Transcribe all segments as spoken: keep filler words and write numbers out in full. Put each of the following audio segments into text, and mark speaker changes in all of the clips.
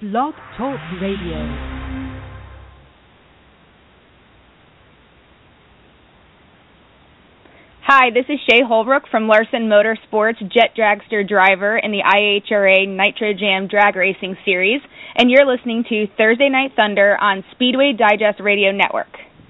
Speaker 1: Blog Talk Radio.
Speaker 2: Hi, this is Shay Holbrook from Larson Motorsports, Jet Dragster driver in the I H R A Nitro Jam Drag Racing Series, and you're listening to Thursday Night Thunder on Speedway Digest Radio Network.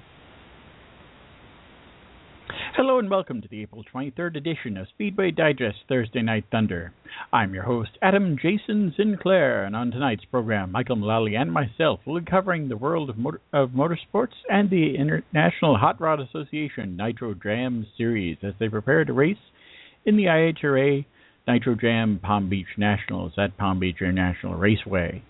Speaker 3: Hello and welcome to the April twenty-third edition of Speedway Digest Thursday Night Thunder. I'm your host, Adam Jason Sinclair, and on tonight's program, Michael Mullally and myself will be covering the world of, motor- of motorsports and the International Hot Rod Association Nitro Jam Series as they prepare to race in the I H R A Nitro Jam Palm Beach Nationals at Palm Beach International Raceway.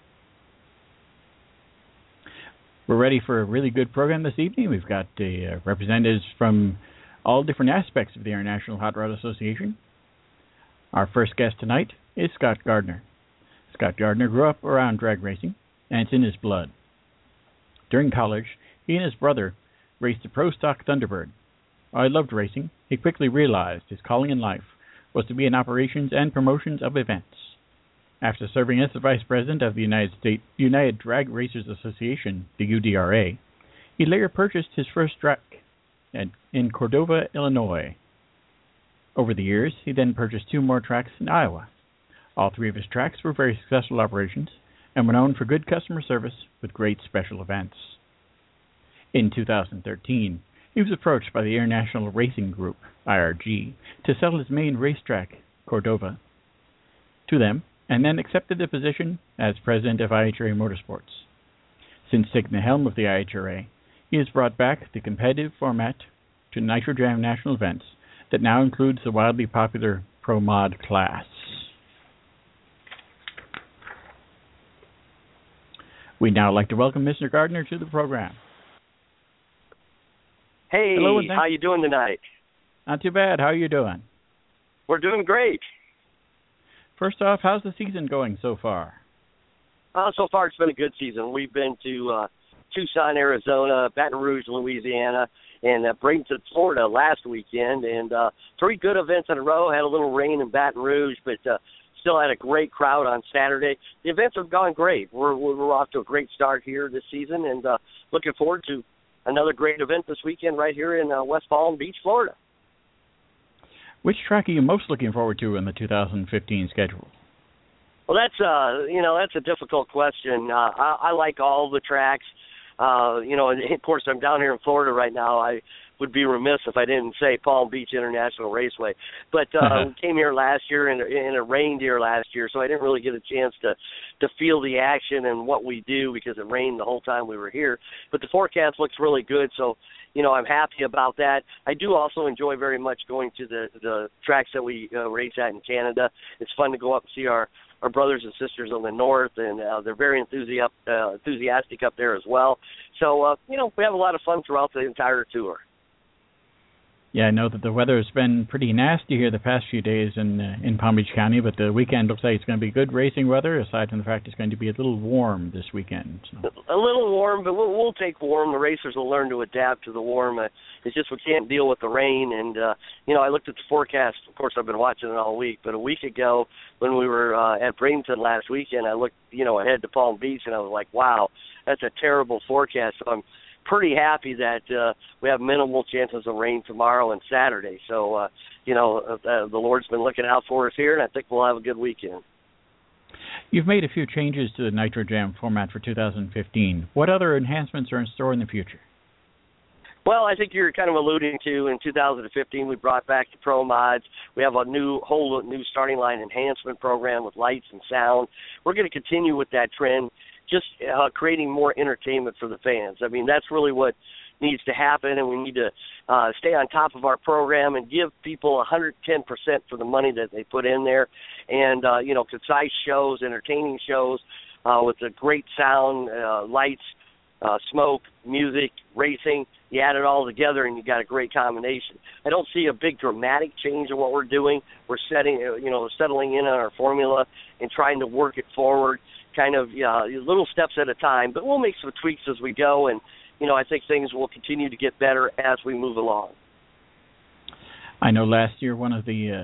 Speaker 3: We're ready for a really good program this evening. We've got uh, representatives from all different aspects of the International Hot Rod Association. Our first guest tonight is Scott Gardner. Scott Gardner grew up around drag racing, and it's in his blood. During college, he and his brother raced a Pro Stock Thunderbird. While he loved racing, he quickly realized his calling in life was to be in operations and promotions of events. After serving as the vice president of the United States United Drag Racers Association, the U D R A, he later purchased his first track at, in Cordova, Illinois. Over the years, he then purchased two more tracks in Iowa. All three of his tracks were very successful operations and were known for good customer service with great special events. In two thousand thirteen, he was approached by the International Racing Group, I R G, to sell his main racetrack, Cordova, to them, and then accepted the position as president of I H R A Motorsports. Since taking the helm of the I H R A, he has brought back the competitive format to Nitro Jam national events that now includes the wildly popular Pro Mod class. We'd now like to welcome Mister Gardner to the program.
Speaker 4: Hey,
Speaker 3: Hello,
Speaker 4: how you doing tonight?
Speaker 3: Not too bad. How are you doing?
Speaker 4: We're doing great.
Speaker 3: First off, how's the season going so far?
Speaker 4: Uh, so far, it's been a good season. We've been to uh, Tucson, Arizona, Baton Rouge, Louisiana, and uh, Bradenton, Florida last weekend, and uh, three good events in a row. Had a little rain in Baton Rouge, but uh, still had a great crowd on Saturday. The events have gone great. We're, we're off to a great start here this season, and uh, looking forward to another great event this weekend right here in uh, West Palm Beach, Florida.
Speaker 3: Which track are you most looking forward to in the two thousand fifteen schedule?
Speaker 4: Well, that's uh, you know, that's a difficult question. Uh, I, I like all the tracks. Uh, you know, and of course, I'm down here in Florida right now. I would be remiss if I didn't say Palm Beach International Raceway. But uh, we came here last year, and, and it rained here last year, so I didn't really get a chance to, to feel the action and what we do because it rained the whole time we were here. But the forecast looks really good, so, you know, I'm happy about that. I do also enjoy very much going to the, the tracks that we uh, race at in Canada. It's fun to go up and see our, our brothers and sisters on the north, and uh, they're very enthusiastic, uh, enthusiastic up there as well. So, uh, you know, we have a lot of fun throughout the entire tour.
Speaker 3: Yeah, I know that the weather has been pretty nasty here the past few days in uh, in Palm Beach County, but the weekend looks like it's going to be good racing weather, aside from the fact it's going to be a little warm this weekend. So.
Speaker 4: A little warm, but we'll, we'll take warm. The racers will learn to adapt to the warm. Uh, it's just we can't deal with the rain. And, uh, you know, I looked at the forecast. Of course, I've been watching it all week, but a week ago when we were uh, at Bradenton last weekend, I looked, you know, ahead to Palm Beach, and I was like, wow, that's a terrible forecast. So I'm pretty happy that uh, we have minimal chances of rain tomorrow and Saturday. So, uh, you know, uh, the Lord's been looking out for us here, and I think we'll have a good weekend.
Speaker 3: You've made a few changes to the Nitro Jam format for two thousand fifteen. What other enhancements are in store in the future?
Speaker 4: Well, I think you're kind of alluding to in two thousand fifteen, we brought back the Pro Mods. We have a new whole new starting line enhancement program with lights and sound. We're going to continue with that trend, just uh, creating more entertainment for the fans. I mean, that's really what needs to happen, and we need to uh, stay on top of our program and give people one hundred ten percent for the money that they put in there. And, uh, you know, concise shows, entertaining shows uh, with a great sound, uh, lights, uh, smoke, music, racing. You add it all together, and you got a great combination. I don't see a big dramatic change in what we're doing. We're setting, you know, settling in on our formula and trying to work it forward, kind of uh, little steps at a time. But we'll make some tweaks as we go, and, you know, I think things will continue to get better as we move along.
Speaker 3: I know last year one of the uh,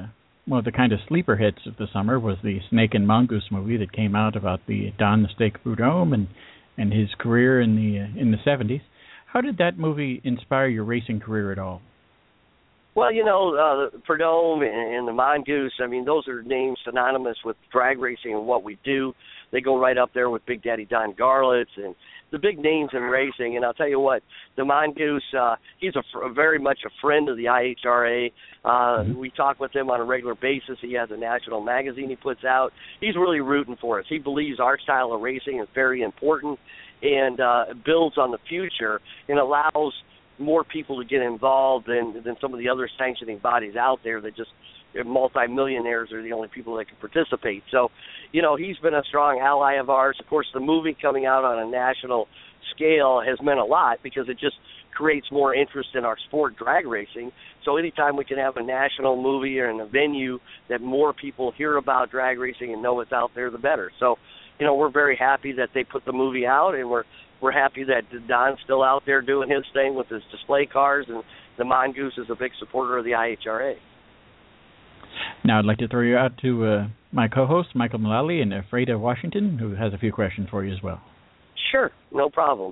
Speaker 3: one of the kind of sleeper hits of the summer was the Snake and Mongoose movie that came out about the Don the Snake Prudhomme and and his career in the uh, in the seventies. How did that movie inspire your racing career at all?
Speaker 4: Well, you know, uh, Prudhomme and, and the Mongoose, I mean, those are names synonymous with drag racing and what we do. They go right up there with Big Daddy Don Garlits and the big names in racing. And I'll tell you what, the Mongoose, uh, he's a, fr- very much a friend of the I H R A. Uh, mm-hmm. We talk with him on a regular basis. He has a national magazine he puts out. He's really rooting for us. He believes our style of racing is very important and uh, builds on the future and allows more people to get involved than than some of the other sanctioning bodies out there that just multi-millionaires are the only people that can participate. So, you know, he's been a strong ally of ours. Of course, the movie coming out on a national scale has meant a lot because it just creates more interest in our sport, drag racing. So anytime we can have a national movie or in a venue that more people hear about drag racing and know what's out there, the better. So, you know, we're very happy that they put the movie out, and we're We're happy that Don's still out there doing his thing with his display cars, and the Mongoose is a big supporter of the I H R A.
Speaker 3: Now I'd like to throw you out to uh, my co-host, Michael Mullally, in Freda, Washington, who has a few questions for you as well.
Speaker 4: Sure, no problem.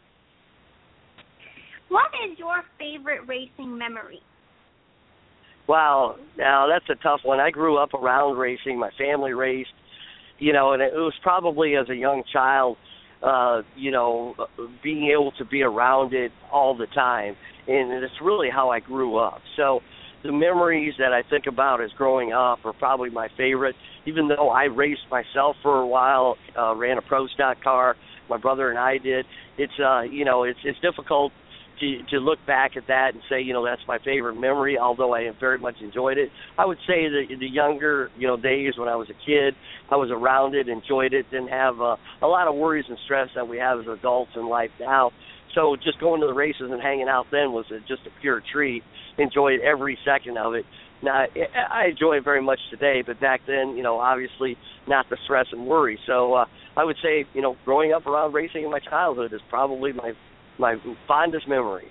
Speaker 5: What is your favorite racing memory?
Speaker 4: Wow, now that's a tough one. I grew up around racing. My family raced, you know, and it was probably as a young child, Uh, you know, being able to be around it all the time. And it's really how I grew up. So the memories that I think about as growing up are probably my favorite. Even though I raced myself for a while, uh, ran a pro stock car, my brother and I did, it's, uh, you know, it's it's difficult to, to look back at that and say, you know, that's my favorite memory, although I have very much enjoyed it. I would say that the younger, you know, days when I was a kid, I was around it, enjoyed it, didn't have uh, a lot of worries and stress that we have as adults in life now. So just going to the races and hanging out then was a, just a pure treat. Enjoyed every second of it. Now, I enjoy it very much today, but back then, you know, obviously not the stress and worry. So uh, I would say, you know, growing up around racing in my childhood is probably my my fondest memory.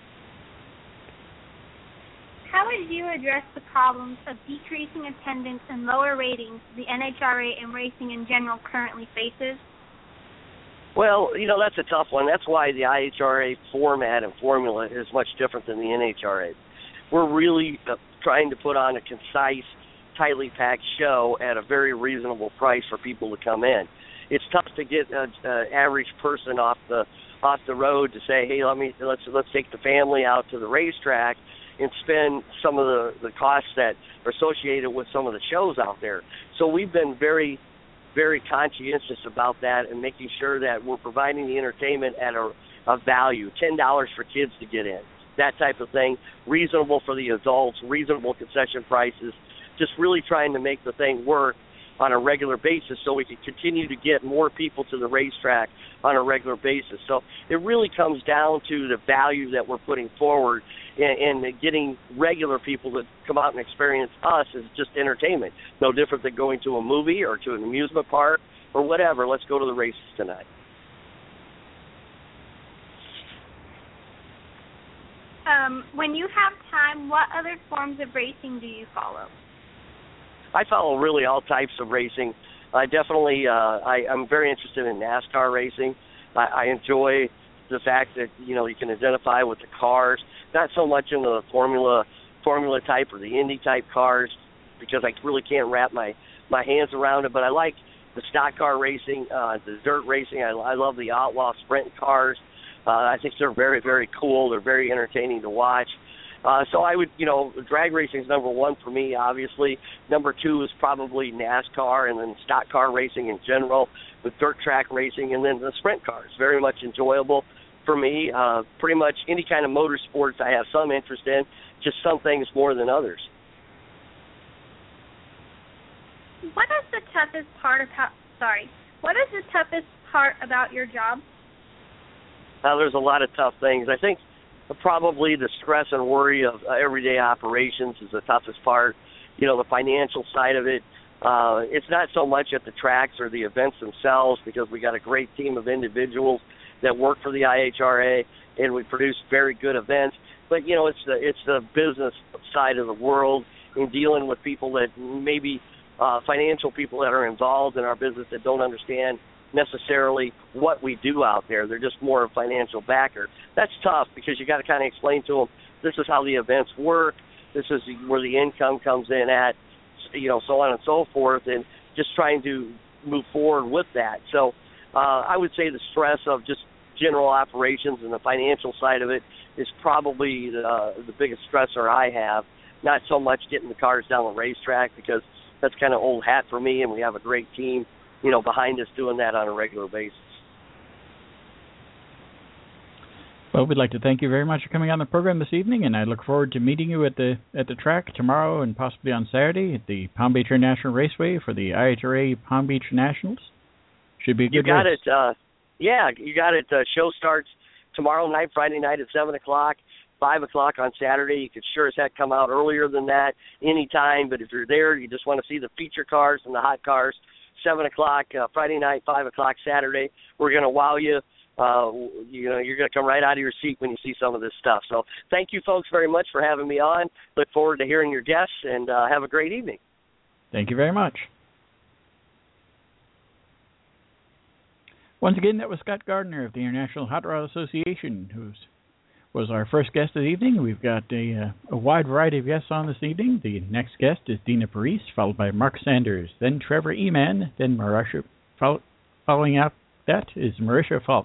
Speaker 5: How would you address the problems of decreasing attendance and lower ratings the N H R A and racing in general currently faces?
Speaker 4: Well, you know, that's a tough one. That's why the I H R A format and formula is much different than the N H R A. We're really uh, trying to put on a concise, tightly packed show at a very reasonable price for people to come in. It's tough to get an average person off the off the road to say, hey, let me let's let's take the family out to the racetrack and spend some of the, the costs that are associated with some of the shows out there. So we've been very, very conscientious about that and making sure that we're providing the entertainment at a, a value, ten dollars for kids to get in, that type of thing, reasonable for the adults, reasonable concession prices, just really trying to make the thing work on a regular basis so we can continue to get more people to the racetrack on a regular basis. So it really comes down to the value that we're putting forward and, and getting regular people to come out and experience us as just entertainment. No different than going to a movie or to an amusement park or whatever. Let's go to the races tonight.
Speaker 5: Um, when you have time, what other forms of racing do you follow?
Speaker 4: I follow really all types of racing. I definitely, uh, I, I'm very interested in NASCAR racing. I, I enjoy the fact that, you know, you can identify with the cars, not so much in the Formula Formula type or the Indy type cars because I really can't wrap my, my hands around it, but I like the stock car racing, uh, the dirt racing. I, I love the Outlaw sprint cars. Uh, I think they're very, very cool. They're very entertaining to watch. Uh, so I would, you know, drag racing is number one for me, obviously. Number two is probably NASCAR and then stock car racing in general with dirt track racing and then the sprint cars. Very much enjoyable for me. Uh, pretty much any kind of motorsports I have some interest in, just some things more than others.
Speaker 5: What is the toughest part of how, sorry, what is the toughest part about your job?
Speaker 4: Uh, there's a lot of tough things. I think probably the stress and worry of uh, everyday operations is the toughest part. You know, the financial side of it, uh, it's not so much at the tracks or the events themselves because we got a great team of individuals that work for the I H R A and we produce very good events. But, you know, it's the it's the business side of the world in dealing with people that maybe uh, financial people that are involved in our business that don't understand necessarily what we do out there. They're just more a financial backer. That's tough because you got to kind of explain to them, this is how the events work, this is where the income comes in at, you know, so on and so forth, and just trying to move forward with that. So uh, I would say the stress of just general operations and the financial side of it is probably the, uh, the biggest stressor I have, not so much getting the cars down the racetrack, because that's kind of old hat for me, and we have a great team, you know, behind us doing that on a regular basis.
Speaker 3: Well, we'd like to thank you very much for coming on the program this evening, and I look forward to meeting you at the at the track tomorrow and possibly on Saturday at the Palm Beach International Raceway for the I H R A Palm Beach Nationals. Should be a good
Speaker 4: You got
Speaker 3: race.
Speaker 4: it. Uh, yeah, you got it. Uh, show starts tomorrow night, Friday night at seven o'clock, five o'clock on Saturday. You could sure as heck come out earlier than that anytime, but if you're there, you just want to see the feature cars and the hot cars, seven o'clock uh, Friday night, five o'clock Saturday. We're going to wow you. Uh, you know, you're going to come right out of your seat when you see some of this stuff. So thank you folks very much for having me on. Look forward to hearing your guests, and uh, have a great evening.
Speaker 3: Thank you very much. Once again, that was Scott Gardner of the International Hot Rod Association, who was our first guest this evening. We've got a, uh, a wide variety of guests on this evening. The next guest is Dina Paris, followed by Mark Sanders, then Trevor Eman, then Marisha. Follow, following up that is Marisha Falk.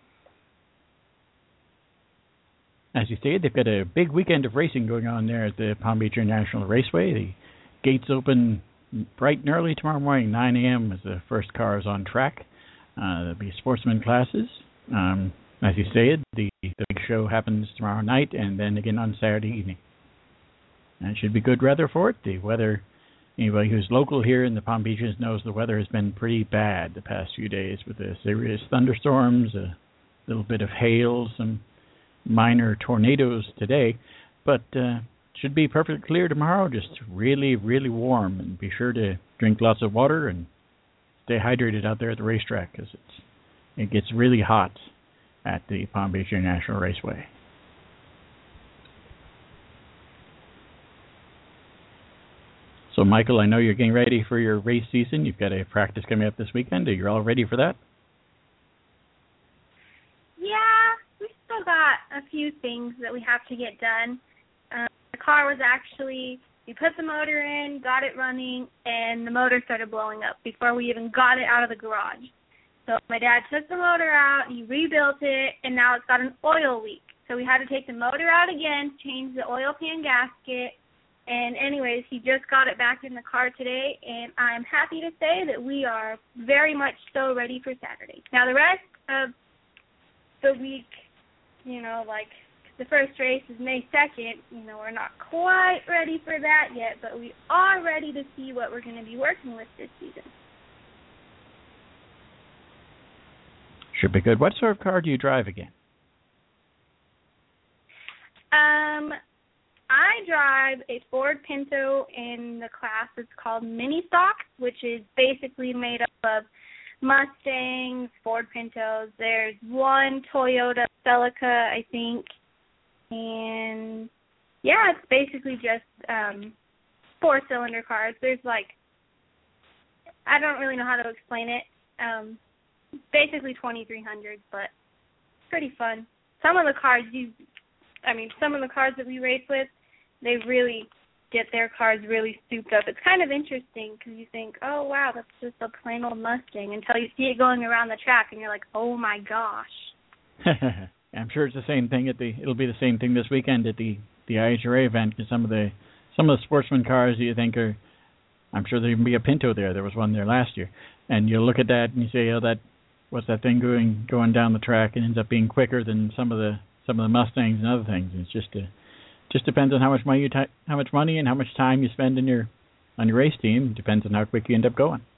Speaker 3: As you stated, they've got a big weekend of racing going on there at the Palm Beach International Raceway. The gates open bright and early tomorrow morning, nine a.m. as the first car is on track. Uh, there'll be sportsman classes. Um, as you stated, the, the big show happens tomorrow night and then again on Saturday evening. And it should be good weather for it. The weather, anybody who's local here in the Palm Beaches knows the weather has been pretty bad the past few days with the serious thunderstorms, a little bit of hail, some minor tornadoes today, but uh, should be perfectly clear tomorrow, just really, really warm, and be sure to drink lots of water and stay hydrated out there at the racetrack, because it's it gets really hot at the Palm Beach International Raceway. So, Michael, I know you're getting ready for your race season. You've got a practice coming up this weekend. Are you all ready for that?
Speaker 5: Got a few things that we have to get done. Um, the car was actually, we put the motor in, got it running, and the motor started blowing up before we even got it out of the garage. So my dad took the motor out, he rebuilt it, and now it's got an oil leak. So we had to take the motor out again, change the oil pan gasket, and anyways, he just got it back in the car today, and I'm happy to say that we are very much so ready for Saturday. Now the rest of the week, you know, like the first race is May second. You know, we're not quite ready for that yet, but we are ready to see what we're going to be working with this season.
Speaker 3: Should be good. What sort of car do you drive again?
Speaker 5: Um, I drive a Ford Pinto in the class it's called Mini Stock, which is basically made up of Mustangs, Ford Pintos. There's one Toyota Celica, I think, and yeah, it's basically just um, four-cylinder cars. There's like, I don't really know how to explain it. Um, basically twenty-three hundreds, but pretty fun. Some of the cars you, I mean, some of the cars that we race with, they really get their cars really souped up. It's kind of interesting because you think, oh, wow, that's just a plain old Mustang, until you see it going around the track and you're like, oh, my gosh.
Speaker 3: I'm sure it's the same thing at the, it'll be the same thing this weekend at the, the I H R A event, because some of the, some of the sportsman cars you think are, I'm sure there'll even be a Pinto there. There was one there last year. And you'll look at that and you say, oh, that, what's that thing going, going down the track, and ends up being quicker than some of the, some of the Mustangs and other things. And it's just a, Just depends on how much money you t- how much money and how much time you spend in your on your race team. It depends on how quick you end up going.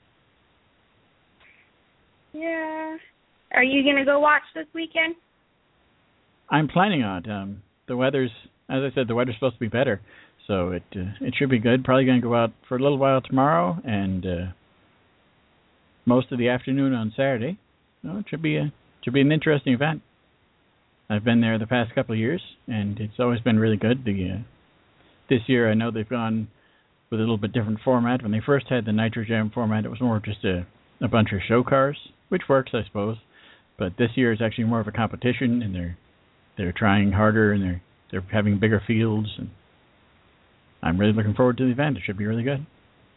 Speaker 5: Yeah. Are you gonna go watch this weekend?
Speaker 3: I'm planning on it. Um, the weather's, as I said, the weather's supposed to be better, so it uh, it should be good. Probably going to go out for a little while tomorrow and uh, most of the afternoon on Saturday. So it should be a should be an interesting event. I've been there the past couple of years, and it's always been really good. The uh, this year I know they've gone with a little bit different format. When they first had the Nitro Jam format, it was more just a, a bunch of show cars, which works, I suppose. But this year it's actually more of a competition, and they're they're trying harder, and they're they're having bigger fields, and I'm really looking forward to the event. It should be really good.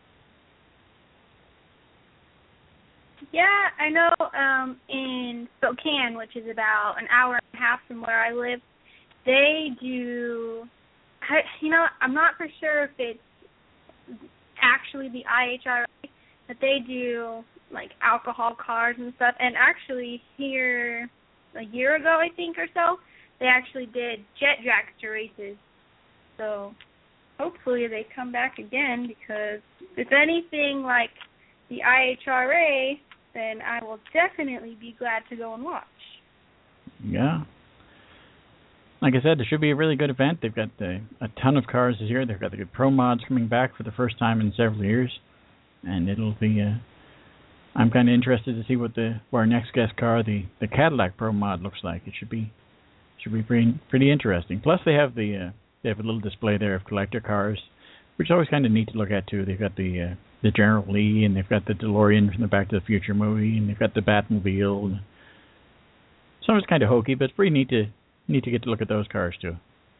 Speaker 5: Yeah, I know um, in Spokane, which is about an hour and a half from where I live, they do, I, you know, I'm not for sure if it's actually the I H R A, but they do, like, alcohol cars and stuff. And actually here a year ago, I think, or so, they actually did jet dragster races. So hopefully they come back again, because if anything like the I H R A, then I will definitely be glad to go and watch.
Speaker 3: Yeah. Like I said, it should be a really good event. They've got the, a ton of cars this year. They've got the good Pro Mods coming back for the first time in several years. And it'll be, uh, I'm kind of interested to see what the what our next guest car, the, the Cadillac Pro Mod, looks like. It should be should be pretty, pretty interesting. Plus they have the uh, they have a little display there of collector cars, which is always kind of neat to look at too. They've got the uh, the General Lee, and they've got the DeLorean from the Back to the Future movie, and they've got the Batmobile. And some of it's kind of hokey, but it's pretty neat to neat to get to look at those cars too.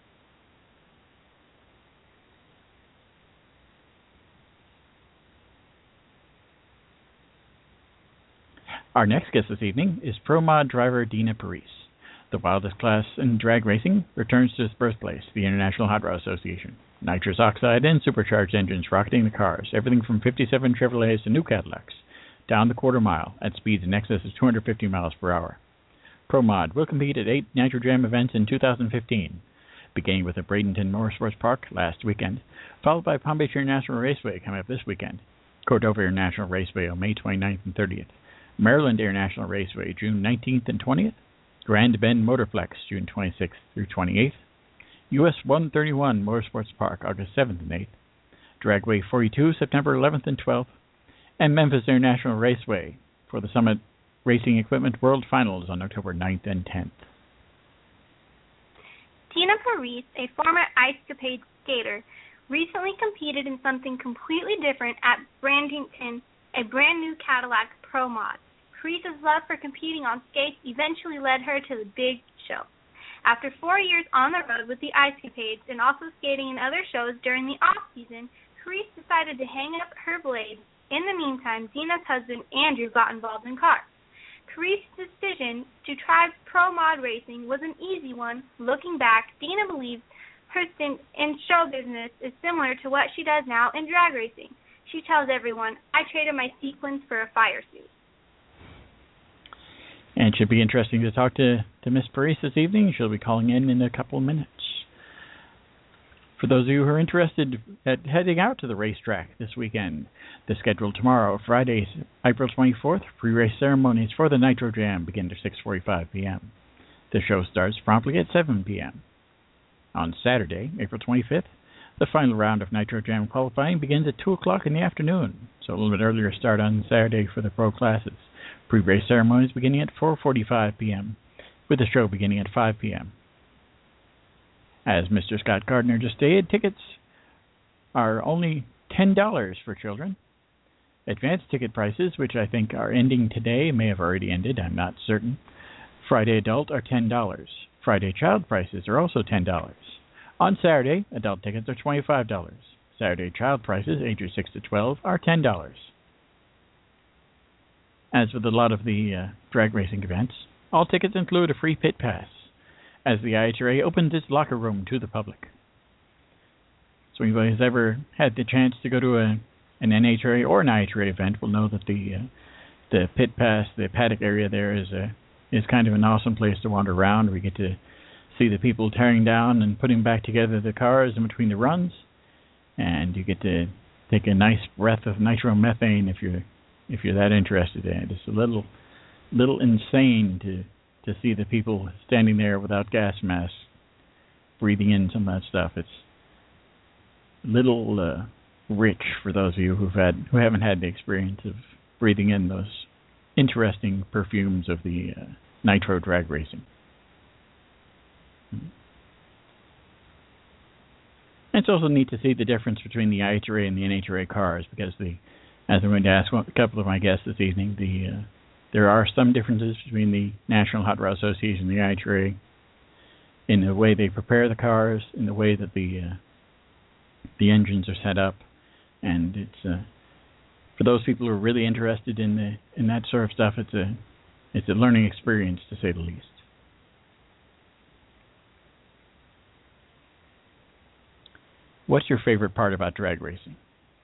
Speaker 3: Our next guest this evening is Pro Mod driver Dina Parise. The wildest class in drag racing returns to its birthplace, the International Hot Rod Association. Nitrous oxide and supercharged engines rocketing the cars, everything from fifty-seven Chevrolets to new Cadillacs, down the quarter mile at speeds in excess of two hundred fifty miles per hour. Pro Mod will compete at eight Nitro Jam events in two thousand fifteen, beginning with the Bradenton Motorsports Park last weekend, followed by Palm Beach International Raceway coming up this weekend, Cordova International Raceway on May twenty-ninth and thirtieth, Maryland International Raceway June nineteenth and twentieth, Grand Bend Motorflex June twenty-sixth through twenty-eighth, U S one thirty-one Motorsports Park August seventh and eighth, Dragway forty-two September eleventh and twelfth, and Memphis International Raceway for the Summit Racing Equipment World Finals on October ninth and tenth.
Speaker 5: Dina Parise, a former Ice-Capade skater, recently competed in something completely different at Bradenton, a brand new Cadillac Pro Mod. Parise's love for competing on skates eventually led her to the big show. After four years on the road with the Ice-Capades and also skating in other shows during the off-season, Parise decided to hang up her blades. In the meantime, Dina's husband, Andrew, got involved in cars. Parise's decision to try Pro Mod racing was an easy one. Looking back, Dina believes her stint in show business is similar to what she does now in drag racing. She tells everyone, "I traded my sequins for a fire suit."
Speaker 3: And it should be interesting to talk to, to Miss Parise this evening. She'll be calling in in a couple of minutes. For those of you who are interested at heading out to the racetrack this weekend, the schedule tomorrow, Friday, April twenty-fourth, pre-race ceremonies for the Nitro Jam begin at six forty-five p.m. The show starts promptly at seven p.m. On Saturday, April twenty-fifth, the final round of Nitro Jam qualifying begins at two o'clock in the afternoon, so a little bit earlier start on Saturday for the pro classes. Pre-race ceremonies beginning at four forty-five p.m., with the show beginning at five p.m. As Mister Scott Gardner just stated, tickets are only ten dollars for children. Advanced ticket prices, which I think are ending today, may have already ended, I'm not certain. Friday adult are ten dollars. Friday child prices are also ten dollars. On Saturday, adult tickets are twenty-five dollars. Saturday child prices, ages six to twelve, are ten dollars. As with a lot of the uh, drag racing events, all tickets include a free pit pass, as the I H R A opens its locker room to the public. So anybody who's ever had the chance to go to a, an N H R A or an I H R A event will know that the uh, the pit pass, the paddock area there is a is kind of an awesome place to wander around. We get to see the people tearing down and putting back together the cars in between the runs, and you get to take a nice breath of nitromethane if you're if you're that interested in it. It's a little little insane to to see the people standing there without gas masks, breathing in some of that stuff. It's a little uh, rich for those of you who've had who haven't had the experience of breathing in those interesting perfumes of the uh, nitro drag racing. it's also neat to see the difference between the I H R A and the N H R A cars, because the, as I'm going to ask a couple of my guests this evening, the uh, there are some differences between the National Hot Rod Association and the I H R A in the way they prepare the cars, in the way that the uh, the engines are set up, and it's uh, for those people who are really interested in the in that sort of stuff. It's a it's a learning experience, to say the least. What's your favorite part about drag racing?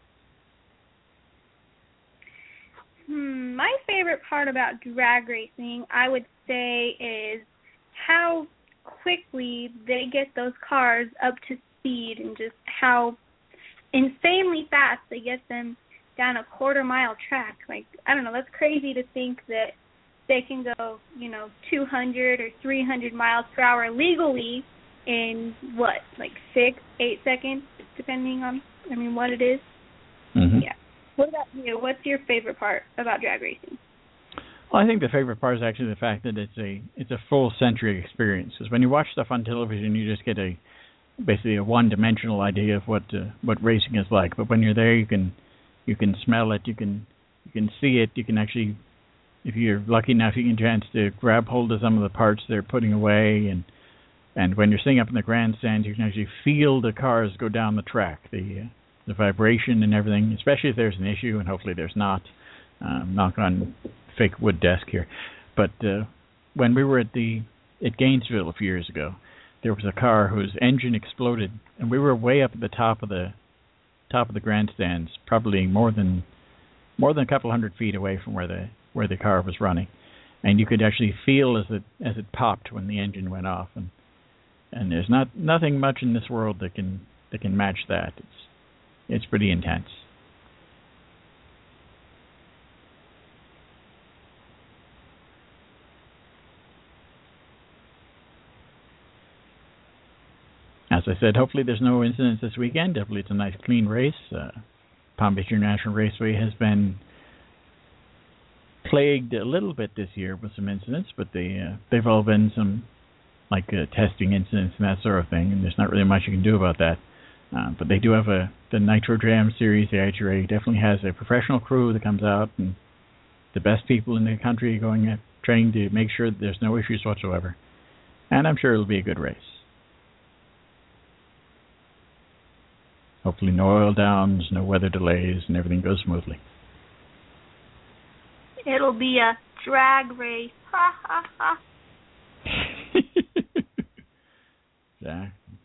Speaker 5: Hmm, my favorite part about drag racing, I would say, is how quickly they get those cars up to speed, and just how insanely fast they get them down a quarter mile track. Like, I don't know, that's crazy to think that they can go, you know, two hundred or three hundred miles per hour legally in what, like six, eight seconds, depending on, I mean, what it is.
Speaker 3: Mm-hmm.
Speaker 5: Yeah. What about you? What's your favorite part about drag racing?
Speaker 3: Well, I think the favorite part is actually the fact that it's a it's a full sensory experience. Because when you watch stuff on television, you just get a basically a one-dimensional idea of what uh, what racing is like. But when you're there, you can you can smell it, you can you can see it, you can actually, if you're lucky enough, you get a chance to grab hold of some of the parts they're putting away, and and when you're sitting up in the grandstands, you can actually feel the cars go down the track, the uh, the vibration and everything. Especially if there's an issue, and hopefully there's not. Um, knock on fake wood desk here, but uh, when we were at the at Gainesville a few years ago, there was a car whose engine exploded, and we were way up at the top of the top of the grandstands, probably more than more than a couple hundred feet away from where the where the car was running, and you could actually feel as it as it popped when the engine went off, and and there's not nothing much in this world that can that can match that. It's it's pretty intense. As I said, hopefully there's no incidents this weekend. Hopefully it's a nice, clean race. Uh, Palm Beach International Raceway has been plagued a little bit this year with some incidents, but they, uh, they've all been some, like, uh, testing incidents and that sort of thing, and there's not really much you can do about that. Uh, but they do have a the Nitro Jam Series. The I H R A definitely has a professional crew that comes out, and the best people in the country going uh, trying to make sure that there's no issues whatsoever. And I'm sure it'll be a good race. Hopefully no oil downs, no weather delays, and everything goes smoothly.
Speaker 5: It'll be a drag race. Ha, ha, ha.
Speaker 3: Yeah.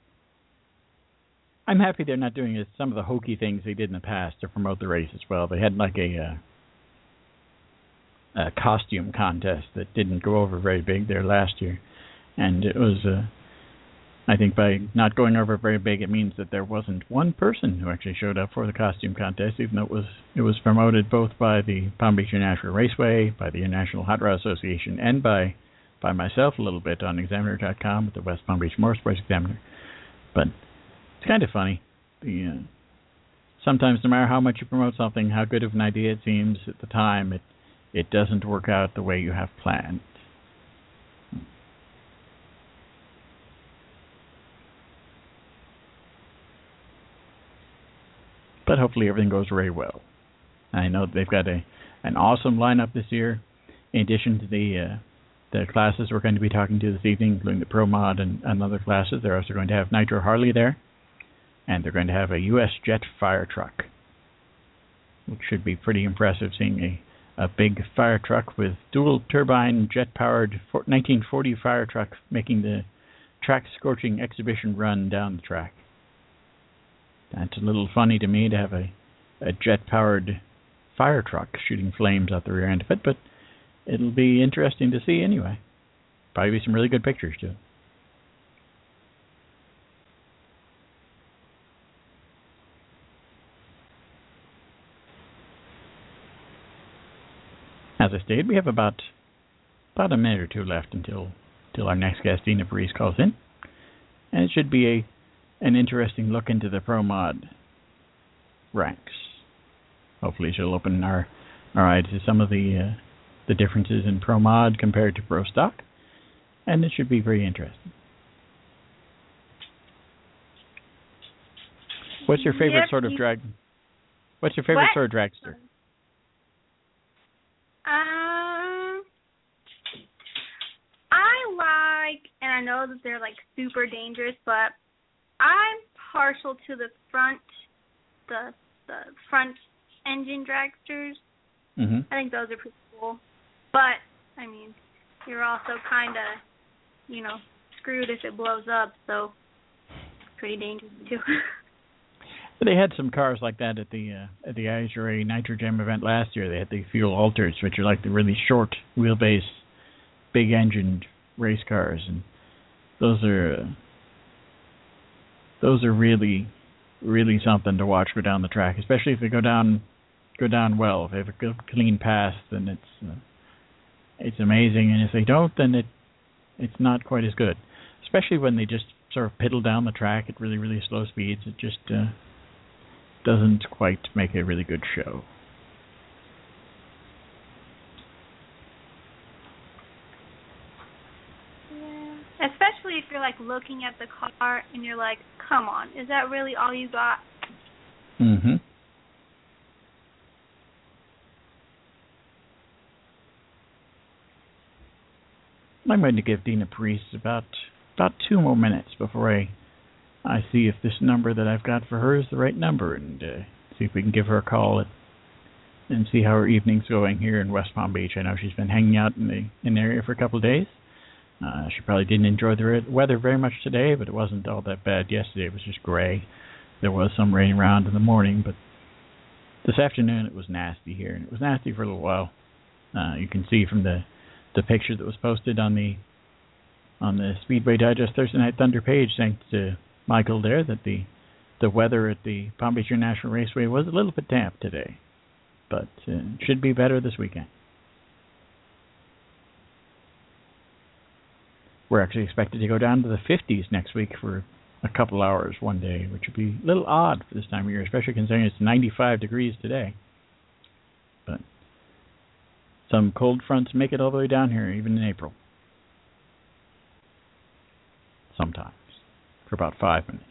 Speaker 3: I'm happy they're not doing it, some of the hokey things they did in the past to promote the race as well. They had like a, uh, a costume contest that didn't go over very big there last year. And it was... Uh, I think by not going over very big, it means that there wasn't one person who actually showed up for the costume contest, even though it was it was promoted both by the Palm Beach International Raceway, by the International Hot Rod Association, and by by myself a little bit on Examiner dot com with the West Palm Beach Motorsports Examiner. But it's kind of funny. The, uh, sometimes, no matter how much you promote something, how good of an idea it seems at the time, it it doesn't work out the way you have planned. But hopefully everything goes very well. I know they've got a an awesome lineup this year. In addition to the uh, the classes we're going to be talking to this evening, including the Pro Mod and, and other classes, they're also going to have Nitro Harley there, and they're going to have a U S Jet fire truck, which should be pretty impressive, seeing a, a big fire truck with dual turbine jet powered nineteen forty fire truck making the track scorching exhibition run down the track. That's a little funny to me to have a, a jet-powered fire truck shooting flames out the rear end of it, but it'll be interesting to see anyway. Probably be some really good pictures, too. As I stated, we have about about a minute or two left until, until our next guest, Dina Paris, calls in. And it should be a an interesting look into the Pro Mod ranks. Hopefully she'll open our, our eyes to some of the uh, the differences in Pro Mod compared to Pro Stock, and it should be very interesting. What's your favorite
Speaker 5: Yep.
Speaker 3: sort of drag? What's your favorite
Speaker 5: What?
Speaker 3: sort of dragster?
Speaker 5: Um, I like, and I know that they're like super dangerous, but I'm partial to the front, the the front engine dragsters.
Speaker 3: Mm-hmm.
Speaker 5: I think those are pretty cool. But I mean, you're also kind of, you know, screwed if it blows up, so pretty dangerous too.
Speaker 3: They had some cars like that at the uh, at the I H R A Nitro Jam event last year. They had the Fuel Alters, which are like the really short wheelbase, big engined race cars, and those are uh, those are really really something to watch go down the track, especially if they go down go down well. If they have a good clean pass, then it's uh, it's amazing, and if they don't, then it it's not quite as good. Especially when they just sort of piddle down the track at really really slow speeds. It just uh, doesn't quite make a really good show.
Speaker 5: Yeah. Especially if you're like looking at the car and you're like, come on, is that really all you got?
Speaker 3: Mm-hmm. I'm going to give Dina Priest about about two more minutes before I I see if this number that I've got for her is the right number, and uh, see if we can give her a call at, and see how her evening's going here in West Palm Beach. I know she's been hanging out in the in the area for a couple of days. Uh, she probably didn't enjoy the weather very much today, but it wasn't all that bad yesterday. It was just gray. There was some rain around in the morning, but this afternoon it was nasty here, and it was nasty for a little while. Uh, you can see from the the picture that was posted on the on the Speedway Digest Thursday Night Thunder page, thanks to Michael there, that the the weather at the Palm Beach International Raceway was a little bit damp today, but uh, should be better this weekend. We're actually expected to go down to the fifties next week for a couple hours one day, which would be a little odd for this time of year, especially considering it's ninety-five degrees today. But some cold fronts make it all the way down here, even in April. Sometimes. For about five minutes.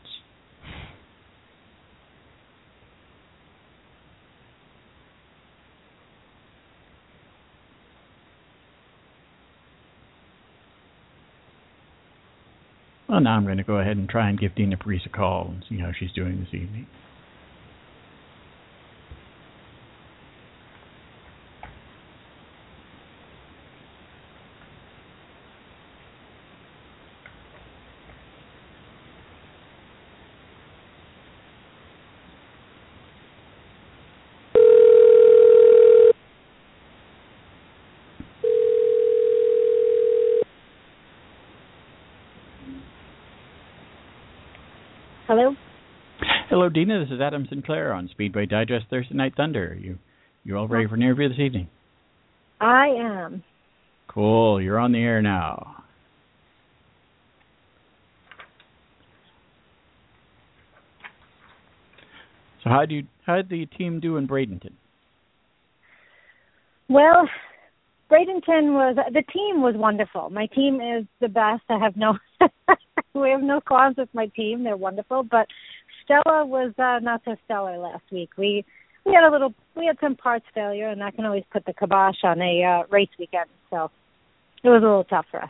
Speaker 3: Well, now I'm going to go ahead and try and give Dina Priest a call and see how she's doing this evening.
Speaker 6: Hello?
Speaker 3: Hello, Dina. This is Adam Sinclair on Speedway Digest Thursday Night Thunder. You you all ready for an interview this evening?
Speaker 6: I am.
Speaker 3: Cool. You're on the air now. So how do you how did the team do in Bradenton?
Speaker 6: Well, Bradenton was, the team was wonderful. My team is the best. I have no, we have no qualms with my team. They're wonderful. But Stella was uh, not so stellar last week. We we had a little, we had some parts failure, and that can always put the kibosh on a uh, race weekend. So it was a little tough for us.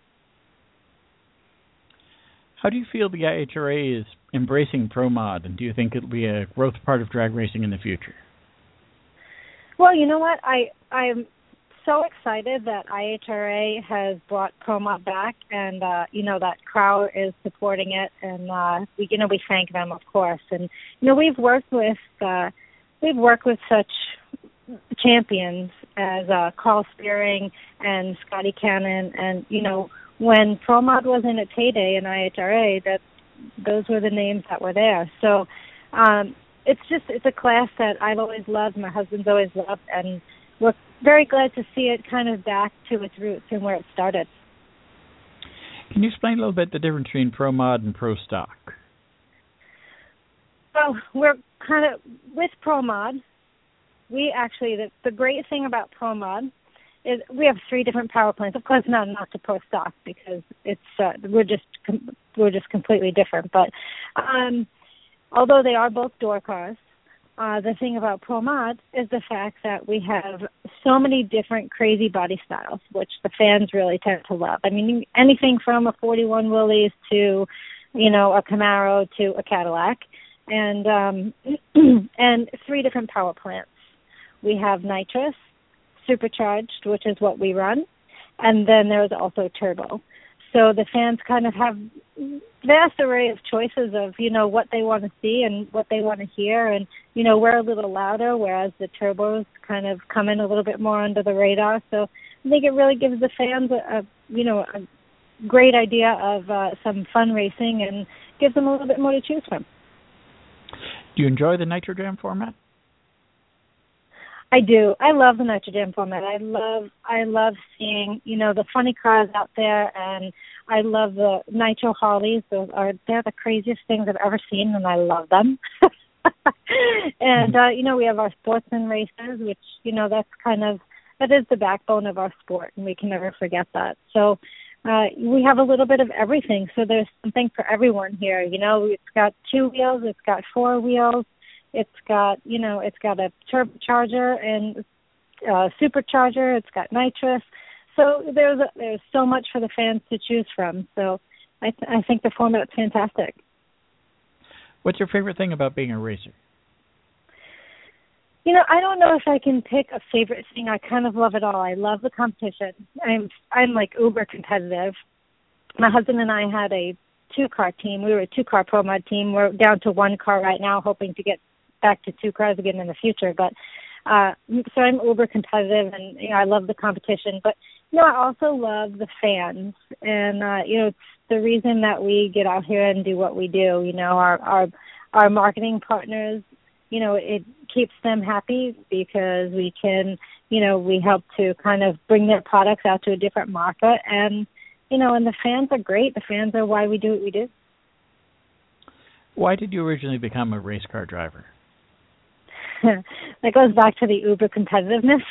Speaker 3: How do you feel the I H R A is embracing Pro Mod, and do you think it'll be a growth part of drag racing in the future?
Speaker 6: Well, you know what? I I'm so excited that I H R A has brought Pro Mod back, and uh, you know that Crow is supporting it, and uh, we you know we thank them, of course. And you know we've worked with uh, we've worked with such champions as uh, Carl Spearing and Scotty Cannon, and you know when Pro Mod was in its heyday in I H R A, that those were the names that were there. So. Um, It's just, it's a class that I've always loved, my husband's always loved, and we're very glad to see it kind of back to its roots and where it started.
Speaker 3: Can you explain a little bit the difference between Pro Mod and Pro Stock?
Speaker 6: So we're kind of, with Pro Mod, we actually, the, the great thing about Pro Mod is we have three different power plants. Of course, not not to Pro Stock because it's, uh, we're just, we're just completely different. But, um, although they are both door cars, uh, the thing about Pro Mod is the fact that we have so many different crazy body styles, which the fans really tend to love. I mean, anything from a forty-one Willys to, you know, a Camaro to a Cadillac, and um, and three different power plants. We have nitrous, supercharged, which is what we run, and then there's also turbo. So the fans kind of have vast array of choices of, you know, what they want to see and what they want to hear. And, you know, we're a little louder, whereas the turbos kind of come in a little bit more under the radar. So I think it really gives the fans a, a you know, a great idea of uh, some fun racing and gives them a little bit more to choose from.
Speaker 3: Do you enjoy the Nitro Jam format?
Speaker 6: I do. I love the Nitro Jam format. I love I love seeing, you know, the funny cars out there, and I love the Nitro Harleys. Those are they're the craziest things I've ever seen, and I love them. and uh, you know, we have our sportsman races, which, you know, that's kind of that is the backbone of our sport, and we can never forget that. So uh, we have a little bit of everything. So there's something for everyone here. You know, it's got two wheels, it's got four wheels. It's got, you know, it's got a turbocharger and uh, supercharger. It's got nitrous. So there's a, there's so much for the fans to choose from. So I th- I think the format's fantastic.
Speaker 3: What's your favorite thing about being a racer?
Speaker 6: You know, I don't know if I can pick a favorite thing. I kind of love it all. I love the competition. I'm I'm like uber competitive. My husband and I had a two-car team. We were a two-car Pro Mod team. We're down to one car right now, hoping to get back to two cars again in the future. But uh so I'm uber competitive, and you know, I love the competition, but you know, I also love the fans, and uh you know, it's the reason that we get out here and do what we do. You know, our our our marketing partners, you know, it keeps them happy because we can, you know, we help to kind of bring their products out to a different market, and you know, and the fans are great. The fans are why we do what we do.
Speaker 3: Why did you originally become a race car driver?
Speaker 6: That goes back to the uber competitiveness.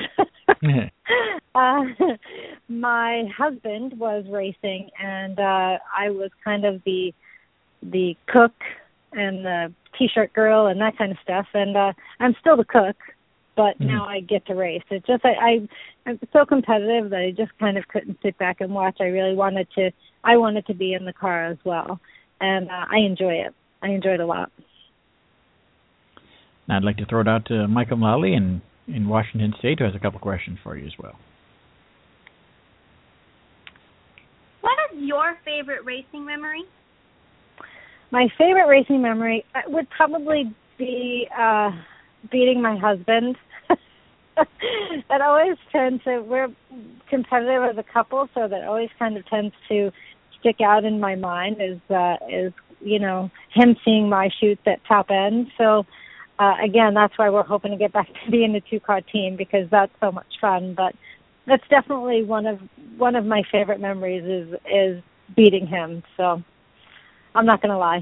Speaker 6: uh, my husband was racing, and uh, I was kind of the the cook and the t-shirt girl and that kind of stuff. And uh, I'm still the cook, but mm-hmm. now I get to race. It's just I, I I'm so competitive that I just kind of couldn't sit back and watch. I really wanted to. I wanted to be in the car as well, and uh, I enjoy it. I enjoy it a lot.
Speaker 3: Now I'd like to throw it out to Michael Mullally in, in Washington State, who has a couple questions for you as well.
Speaker 5: What is your favorite racing memory?
Speaker 6: My favorite racing memory would probably be uh, beating my husband. That always tends to, we're competitive as a couple, so that always kind of tends to stick out in my mind is, uh, is you know, him seeing my chutes at top end. So, Uh, again, that's why we're hoping to get back to being a two-car team, because that's so much fun. But that's definitely one of one of my favorite memories is is beating him. So I'm not going to lie.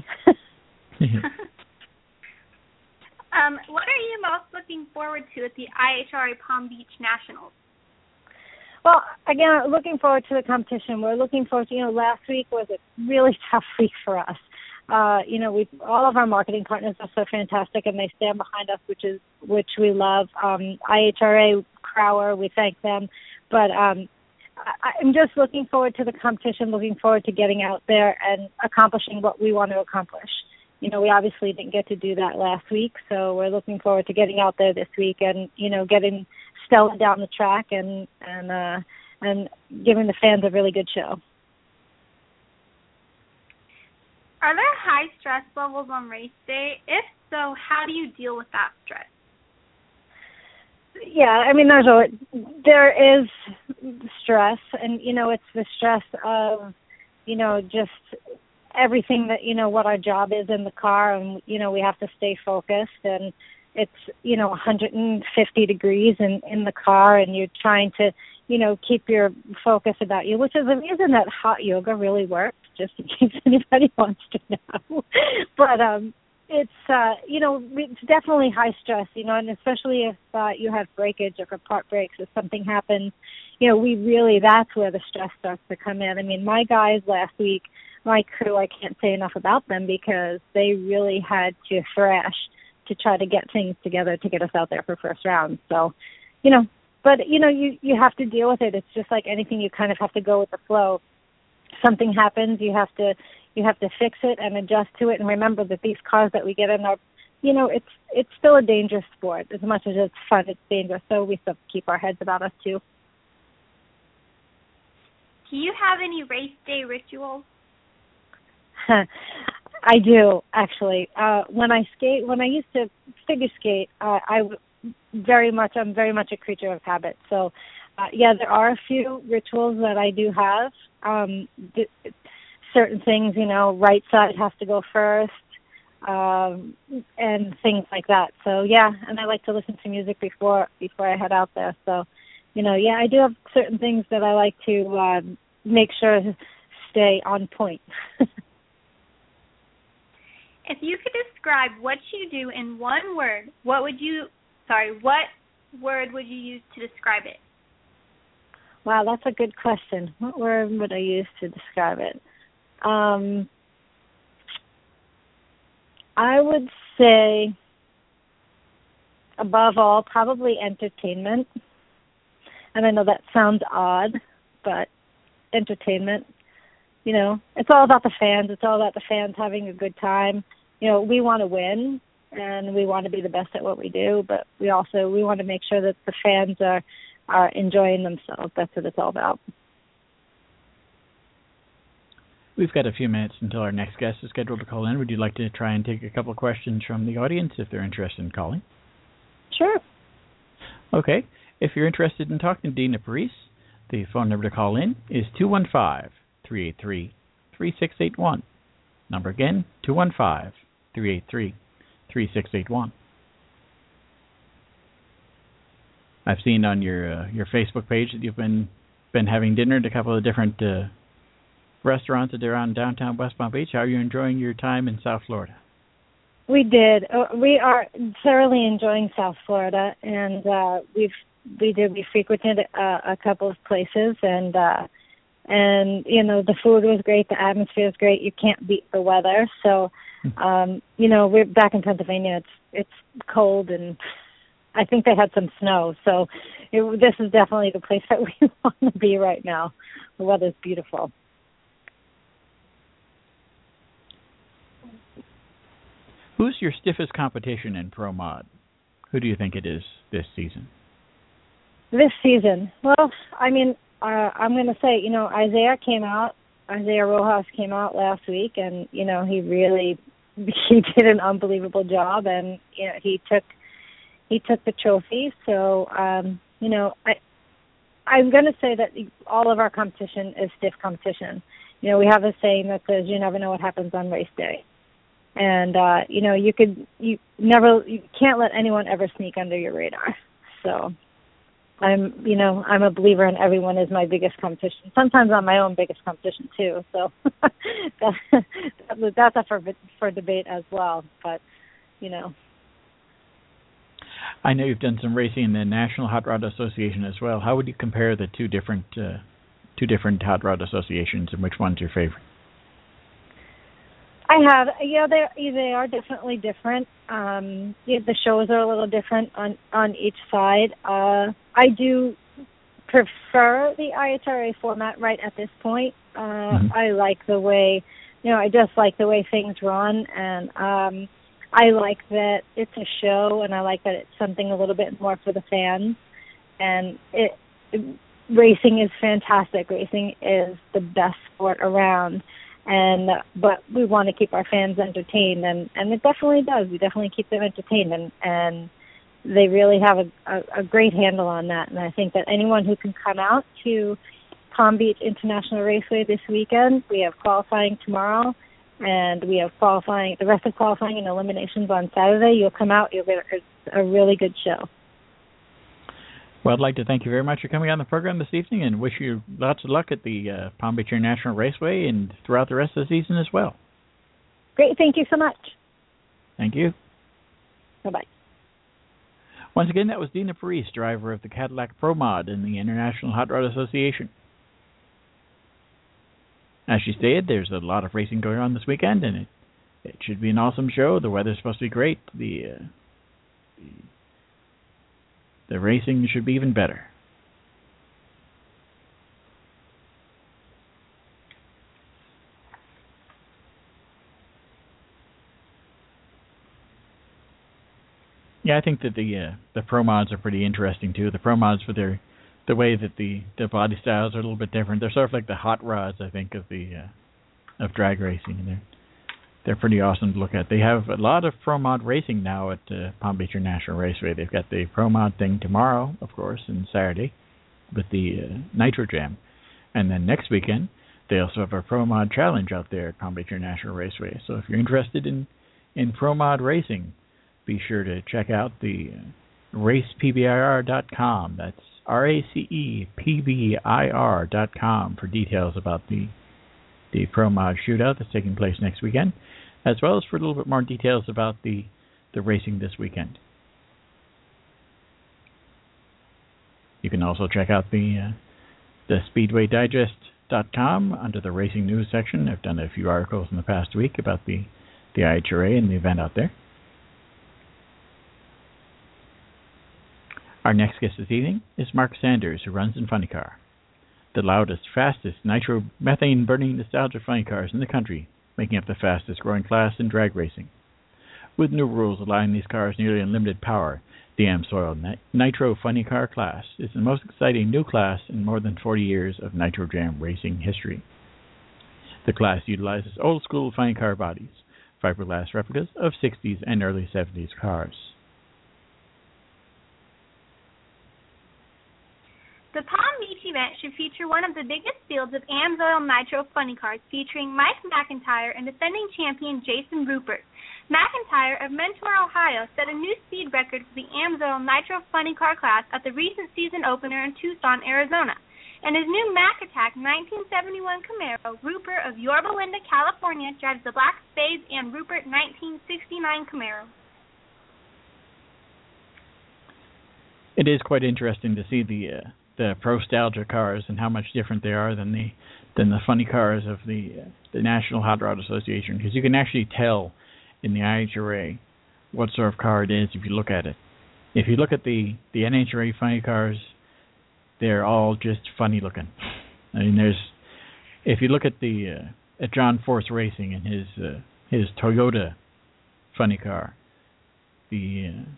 Speaker 5: um, what are you most looking forward to at the I H R A Palm Beach Nationals?
Speaker 6: Well, again, looking forward to the competition. We're looking forward to, you know, last week was a really tough week for us. Uh, you know, we all of our marketing partners are so fantastic, and they stand behind us, which is which we love. Um, I H R A, Crower, we thank them. But um, I, I'm just looking forward to the competition, looking forward to getting out there and accomplishing what we want to accomplish. You know, we obviously didn't get to do that last week, so we're looking forward to getting out there this week and, you know, getting Stella down the track and and uh, and giving the fans a really good show.
Speaker 5: Are there high stress levels on race day? If so, how do you deal with that stress?
Speaker 6: Yeah, I mean, there's a there is stress, and you know, it's the stress of, you know, just everything that, you know, what our job is in the car, and you know, we have to stay focused, and it's, you know, one hundred fifty degrees in in the car, and you're trying to, you know, keep your focus about you, which is the reason that hot yoga really works, just in case anybody wants to know. But um, it's, uh, you know, it's definitely high stress, you know, and especially if uh, you have breakage, if a part breaks, if something happens, you know, we really, that's where the stress starts to come in. I mean, my guys last week my crew, I can't say enough about them because they really had to thrash to try to get things together to get us out there for first round. So, you know, but, you know, you, you have to deal with it. It's just like anything. You kind of have to go with the flow. Something happens, you have to you have to fix it and adjust to it. And remember that these cars that we get in are, you know, it's it's still a dangerous sport. As much as it's fun, it's dangerous. So we still have to keep our heads about us, too.
Speaker 5: Do you have any race day rituals?
Speaker 6: I do, actually. Uh, when I skate, when I used to figure skate, uh, I very much, I'm very much a creature of habit. So, uh, yeah, there are a few rituals that I do have. Um, th- certain things, you know, right side has to go first, um, and things like that. So, yeah, and I like to listen to music before before I head out there. So, you know, yeah, I do have certain things that I like to uh, make sure to stay on point.
Speaker 5: If you could describe what you do in one word, what would you, sorry, what word would you use to describe it?
Speaker 6: Wow, that's a good question. What word would I use to describe it? Um, I would say, above all, probably entertainment. And I know that sounds odd, but entertainment. You know, it's all about the fans. It's all about the fans having a good time. You know, we want to win, and we want to be the best at what we do, but we also, we want to make sure that the fans are, are enjoying themselves. That's what it's all about.
Speaker 3: We've got a few minutes until our next guest is scheduled to call in. Would you like to try and take a couple of questions from the audience if they're interested in calling?
Speaker 6: Sure.
Speaker 3: Okay. If you're interested in talking to Dina Parise, the phone number to call in is two one five, three eight three, three six eight one. Number again, two one five, three eight three, three six eight one. I've seen on your uh, your Facebook page that you've been been having dinner at a couple of different uh, restaurants that are around downtown West Palm Beach. How are you enjoying your time in South Florida?
Speaker 6: We did. Uh, we are thoroughly enjoying South Florida, and uh, we've we did we frequented uh, a couple of places, and uh, and you know the food was great, the atmosphere was great. You can't beat the weather. So, um, you know, we're back in Pennsylvania. It's it's cold, and I think they had some snow. So, it, this is definitely the place that we want to be right now. The weather's beautiful.
Speaker 3: Who's your stiffest competition in Pro Mod? Who do you think it is this season?
Speaker 6: This season? Well, I mean, uh, I'm going to say, you know, Isaiah came out, Isaiah Rojas came out last week, and, you know, he really, he did an unbelievable job, and, you know, he took, he took the trophy. So, um, you know, I, I'm going to say that all of our competition is stiff competition. You know, we have a saying that says, you never know what happens on race day. And, uh, you know, you could, you never, you can't let anyone ever sneak under your radar. So I'm, you know, I'm a believer in everyone is my biggest competition. Sometimes I'm my own biggest competition too. So that, that's up for, for debate as well. But, you know.
Speaker 3: I know you've done some racing in the National Hot Rod Association as well. How would you compare the two different, uh, two different hot rod associations, and which one's your favorite?
Speaker 6: I have, yeah, they they are definitely different. Um, yeah, the shows are a little different on, on each side. Uh, I do prefer the I H R A format right at this point. Uh, mm-hmm. I like the way, you know, I just like the way things run, and um, I like that it's a show, and I like that it's something a little bit more for the fans. And it, it racing is fantastic. Racing is the best sport around. And but we want to keep our fans entertained, and, and it definitely does. We definitely keep them entertained, and, and they really have a, a, a great handle on that. And I think that anyone who can come out to Palm Beach International Raceway this weekend, we have qualifying tomorrow, and we have qualifying, the rest of qualifying and eliminations on Saturday. You'll come out, you'll get a, a really good show.
Speaker 3: Well, I'd like to thank you very much for coming on the program this evening, and wish you lots of luck at the uh, Palm Beach International Raceway and throughout the rest of the season as well.
Speaker 6: Great. Thank you so much.
Speaker 3: Thank you.
Speaker 6: Bye-bye.
Speaker 3: Once again, that was Dina Parise, driver of the Cadillac Pro Mod in the International Hot Rod Association. as she stated, there's a lot of racing going on this weekend, and it, it should be an awesome show. The weather's supposed to be great. The, uh, the, the racing should be even better. Yeah, I think that the uh, the pro mods are pretty interesting too. The pro mods, for their the way that the, the body styles are a little bit different. They're sort of like the hot rods, I think, of the uh, of drag racing. And they're they're pretty awesome to look at. They have a lot of pro mod racing now at uh, Palm Beach International Raceway. They've got the pro mod thing tomorrow, of course, and Saturday with the uh, Nitro Jam, and then next weekend they also have a pro mod challenge out there at Palm Beach International Raceway. So if you're interested in in pro mod racing, be sure to check out the uh, race P B I R dot com. That's R A C E P B I R dot com for details about the the Pro Mod Shootout that's taking place next weekend, as well as for a little bit more details about the, the racing this weekend. You can also check out the uh, the Speedway Digest dot com under the racing news section. I've done a few articles in the past week about the, the I H R A and the event out there. Our next guest this evening is Mark Sanders, who runs in Funny Car, the loudest, fastest nitro methane burning nostalgia funny cars in the country, making up the fastest growing class in drag racing. With new rules allowing these cars nearly unlimited power, the AmSoil Nitro Funny Car class is the most exciting new class in more than forty years of Nitro Jam racing history. The class utilizes old school funny car bodies, fiberglass replicas of sixties and early seventies cars.
Speaker 5: The Palm Beach event should feature one of the biggest fields of AmSoil Nitro funny cars, featuring Mike McIntyre and defending champion Jason Rupert. McIntyre of Mentor, Ohio, set a new speed record for the AmSoil Nitro funny car class at the recent season opener in Tucson, Arizona. And his new Mac Attack nineteen seventy-one Camaro, Rupert of Yorba Linda, California, drives the Black Spades and Rupert nineteen sixty-nine Camaro.
Speaker 3: It is quite interesting to see the uh, the Prostalgia cars and how much different they are than the than the funny cars of the uh, the National Hot Rod Association, because you can actually tell in the I H R A what sort of car it is if you look at it. If you look at the the N H R A funny cars, they're all just funny looking. I mean, there's if you look at the uh, at John Force Racing and his uh, his Toyota funny car, the uh,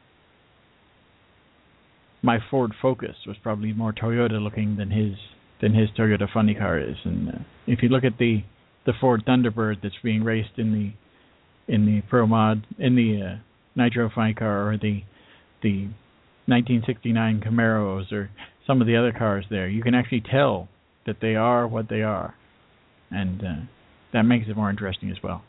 Speaker 3: my Ford Focus was probably more Toyota looking than his than his Toyota funny car is. And uh, if you look at the, the Ford Thunderbird that's being raced in the in the Pro Mod in the uh, Nitro funny car, or the the nineteen sixty-nine Camaros, or some of the other cars there, you can actually tell that they are what they are, and uh, that makes it more interesting as well.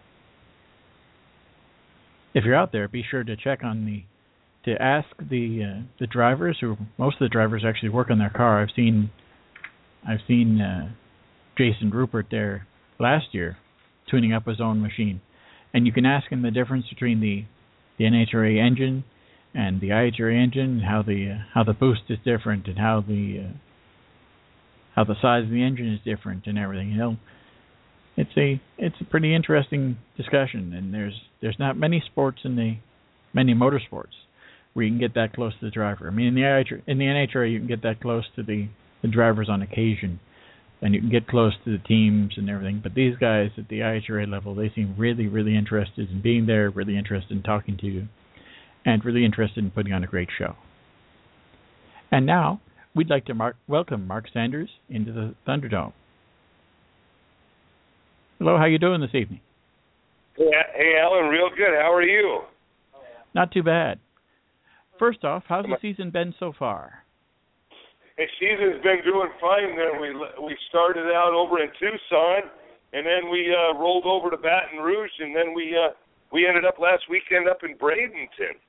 Speaker 3: If you're out there, be sure to check on the to ask the uh, the drivers, who most of the drivers actually work on their car. I've seen I've seen uh, Jason Rupert there last year tuning up his own machine, and you can ask him the difference between the, the N H R A engine and the I H R A engine, and how the uh, how the boost is different, and how the uh, how the size of the engine is different, and everything. You know, it's a it's a pretty interesting discussion, and there's there's not many sports in the many motorsports where you can get that close to the driver. I mean, in the I H R A, in the N H R A, you can get that close to the, the drivers on occasion, and you can get close to the teams and everything. But these guys at the I H R A level, they seem really, really interested in being there, really interested in talking to you, and really interested in putting on a great show. And now, we'd like to mark, welcome Mark Sanders into the Thunderdome. Hello, how you doing this evening?
Speaker 7: Hey, hey, Alan, real good. How are you?
Speaker 3: Not too bad. First off, how's the season been so far?
Speaker 7: The season's been doing fine. Then we we started out over in Tucson, and then we uh, rolled over to Baton Rouge, and then we uh, we ended up last weekend up in Bradenton.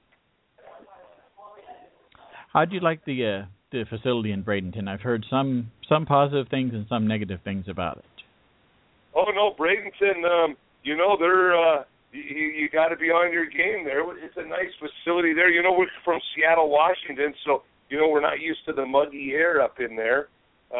Speaker 3: How do you like the uh, the facility in Bradenton? I've heard some some positive things and some negative things about it.
Speaker 7: Oh no, Bradenton. Um, you know they're. Uh, You, you got to be on your game there. It's a nice facility there. You know, we're from Seattle, Washington, so, you know, we're not used to the muggy air up in there. Uh, you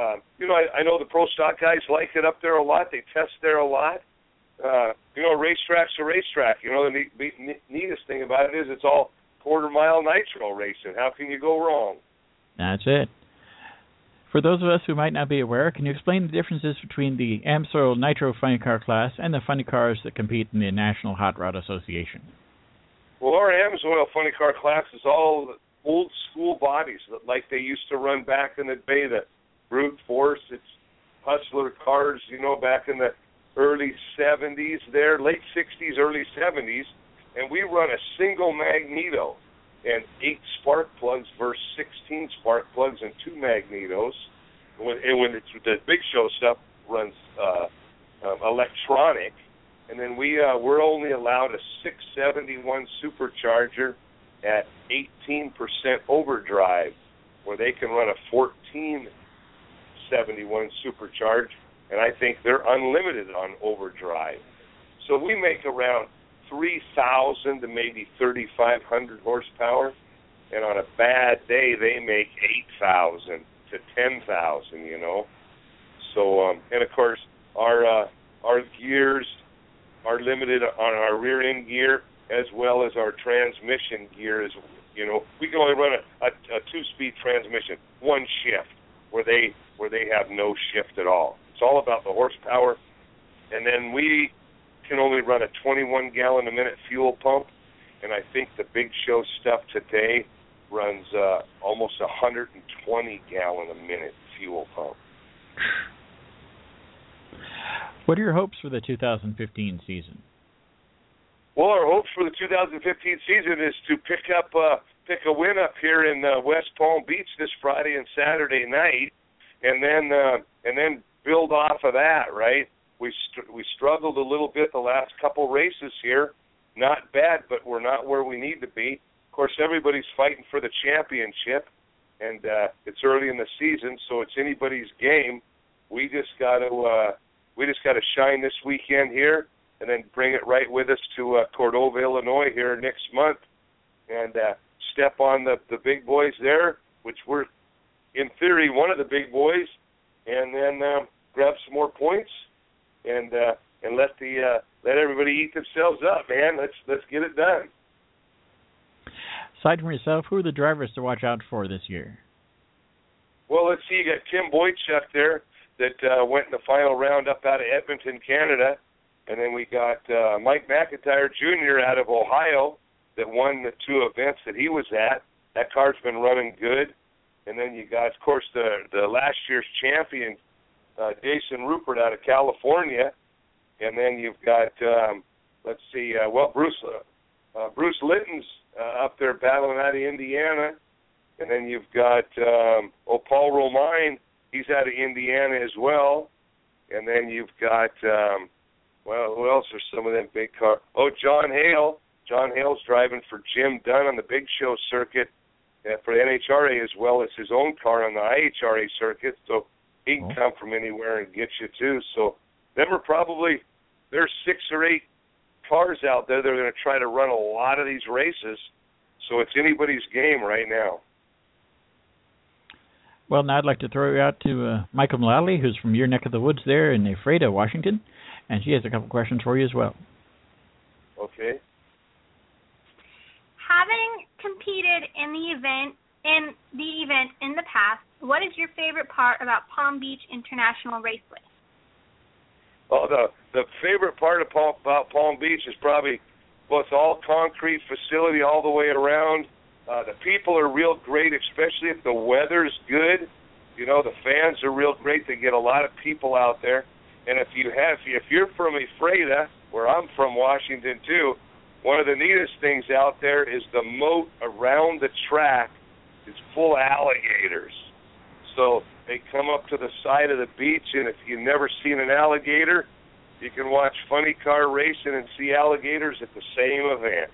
Speaker 7: know, I, I know the pro stock guys like it up there a lot. They test there a lot. Uh, you know, racetrack's a racetrack. You know, the neat, neat, neatest thing about it is it's all quarter mile nitro racing. How can you go wrong?
Speaker 3: That's it. For those of us who might not be aware, can you explain the differences between the AMSOIL Nitro Funny Car class and the funny cars that compete in the National Hot Rod Association?
Speaker 7: Well, our AMSOIL Funny Car class is all old school bodies, like they used to run back in the day, the brute force. It's hustler cars, you know, back in the early seventies there, late sixties, early seventies, and we run a single magneto and eight spark plugs versus sixteen spark plugs and two magnetos. And when, and when it's, the big show stuff runs uh, um, electronic, and then we uh, we're only allowed a six seventy-one supercharger at eighteen percent overdrive, where they can run a fourteen seventy-one supercharge, and I think they're unlimited on overdrive. So we make around three thousand to maybe thirty-five hundred horsepower, and on a bad day they make eight thousand to ten thousand, you know. So, um, and of course, our uh, our gears are limited on our rear end gear as well as our transmission gear. Is, you know, we can only run a, a, a two-speed transmission, one shift, where they where they have no shift at all. It's all about the horsepower, and then we can only run a twenty-one gallon a minute fuel pump, and I think the big show stuff today runs uh, almost a one hundred twenty gallon a minute fuel pump.
Speaker 3: What are your hopes for the two thousand fifteen season?
Speaker 7: Well, our hopes for the two thousand fifteen season is to pick up uh, pick a win up here in uh, West Palm Beach this Friday and Saturday night, and then uh, and then build off of that, right? We st- we struggled a little bit the last couple races here. Not bad, but we're not where we need to be. Of course, everybody's fighting for the championship, and uh, it's early in the season, so it's anybody's game. We just got to uh, we just got to shine this weekend here, and then bring it right with us to uh, Cordova, Illinois here next month, and uh, step on the the big boys there, which we're in theory one of the big boys, and then uh, grab some more points. And uh, and let the uh, let everybody eat themselves up, man. Let's let's get it done.
Speaker 3: Aside from yourself, who are the drivers to watch out for this year?
Speaker 7: Well, let's see. You got Tim Boychuk there that uh, went in the final round up out of Edmonton, Canada, and then we got uh, Mike McIntyre Junior out of Ohio that won the two events that he was at. That car's been running good. And then you got, of course, the the last year's champion, Uh, Jason Rupert out of California, and then you've got um, let's see, uh, well Bruce uh, uh, Bruce Litton's uh, up there battling out of Indiana, and then you've got um, oh Paul Romine, he's out of Indiana as well, and then you've got um, well who else are some of them big car? Oh John Hale, John Hale's driving for Jim Dunn on the Big Show circuit uh, for the N H R A as well as his own car on the I H R A circuit, so he can come from anywhere and get you, too. So them are probably, there's six or eight cars out there that are going to try to run a lot of these races. So it's anybody's game right now.
Speaker 3: Well, now I'd like to throw you out to uh, Michael Mullally, who's from your neck of the woods there in Ephrata, Washington. And she has a couple questions for you as well.
Speaker 7: Okay.
Speaker 5: Having competed in the event, in the event in the past, what is your favorite part about Palm Beach International Raceway?
Speaker 7: Well, the the favorite part of Palm, about Palm Beach is probably, well, it's all concrete facility all the way around. Uh, the people are real great, especially if the weather's good. You know, the fans are real great. They get a lot of people out there. And if you have, if you're from Ephrata, where I'm from, Washington too, one of the neatest things out there is the moat around the track is full of alligators. So they come up to the side of the beach, and if you've never seen an alligator, you can watch funny car racing and see alligators at the same event.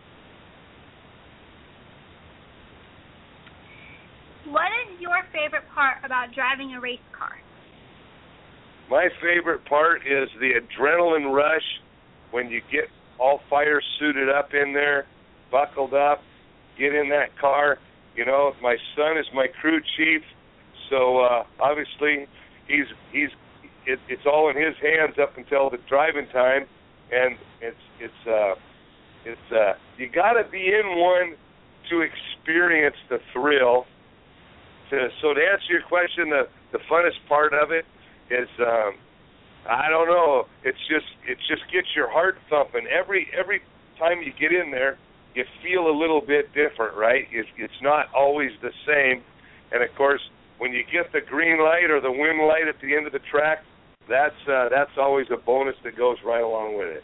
Speaker 5: What is your favorite part about driving a race car?
Speaker 7: My favorite part is the adrenaline rush when you get all fire suited up in there, buckled up, get in that car. You know, my son is my crew chief. So, uh, obviously, he's he's it, it's all in his hands up until the driving time, and it's it's uh, it's uh, you got to be in one to experience the thrill. To, so to answer your question, the the funnest part of it is. Um, I don't know. It's just it just gets your heart thumping. Every every time you get in there, you feel a little bit different, right? It's it's not always the same. And of course, when you get the green light or the wind light at the end of the track, that's uh, that's always a bonus that goes right along with it.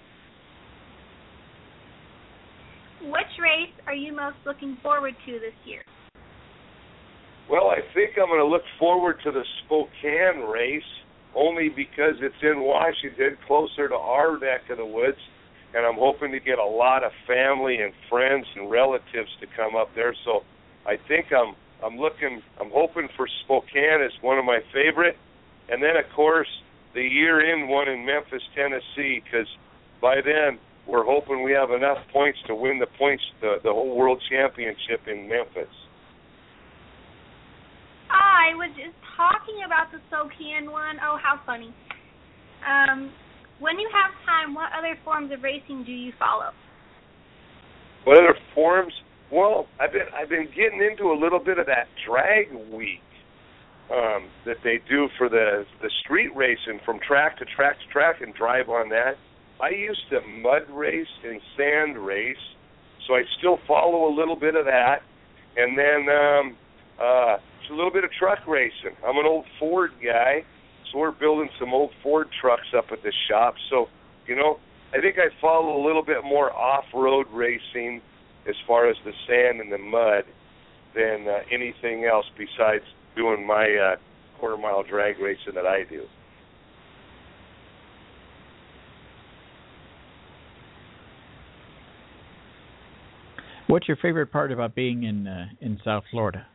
Speaker 5: Which race are you most looking forward to this year?
Speaker 7: Well, I think I'm going to look forward to the Spokane race. Only because it's in Washington, closer to our neck of the woods, and I'm hoping to get a lot of family and friends and relatives to come up there. So I think I'm I'm looking, I'm hoping for Spokane as one of my favorite, and then of course the year-end one in Memphis, Tennessee, because by then we're hoping we have enough points to win the points, the the whole World Championship in Memphis.
Speaker 5: I was just talking about the Spokane one. Oh, how funny. Um, when you have time, what other forms of racing do you follow?
Speaker 7: What other forms? Well, I've been I've been getting into a little bit of that drag week um, that they do for the the street racing from track to track to track and drive on that. I used to mud race and sand race, so I still follow a little bit of that. And then um, uh, it's a little bit of truck racing. I'm an old Ford guy, so we're building some old Ford trucks up at the shop. So, you know, I think I follow a little bit more off-road racing as far as the sand and the mud than uh, anything else besides doing my uh, quarter-mile drag racing that I do.
Speaker 3: What's your favorite part about being in uh, in South Florida?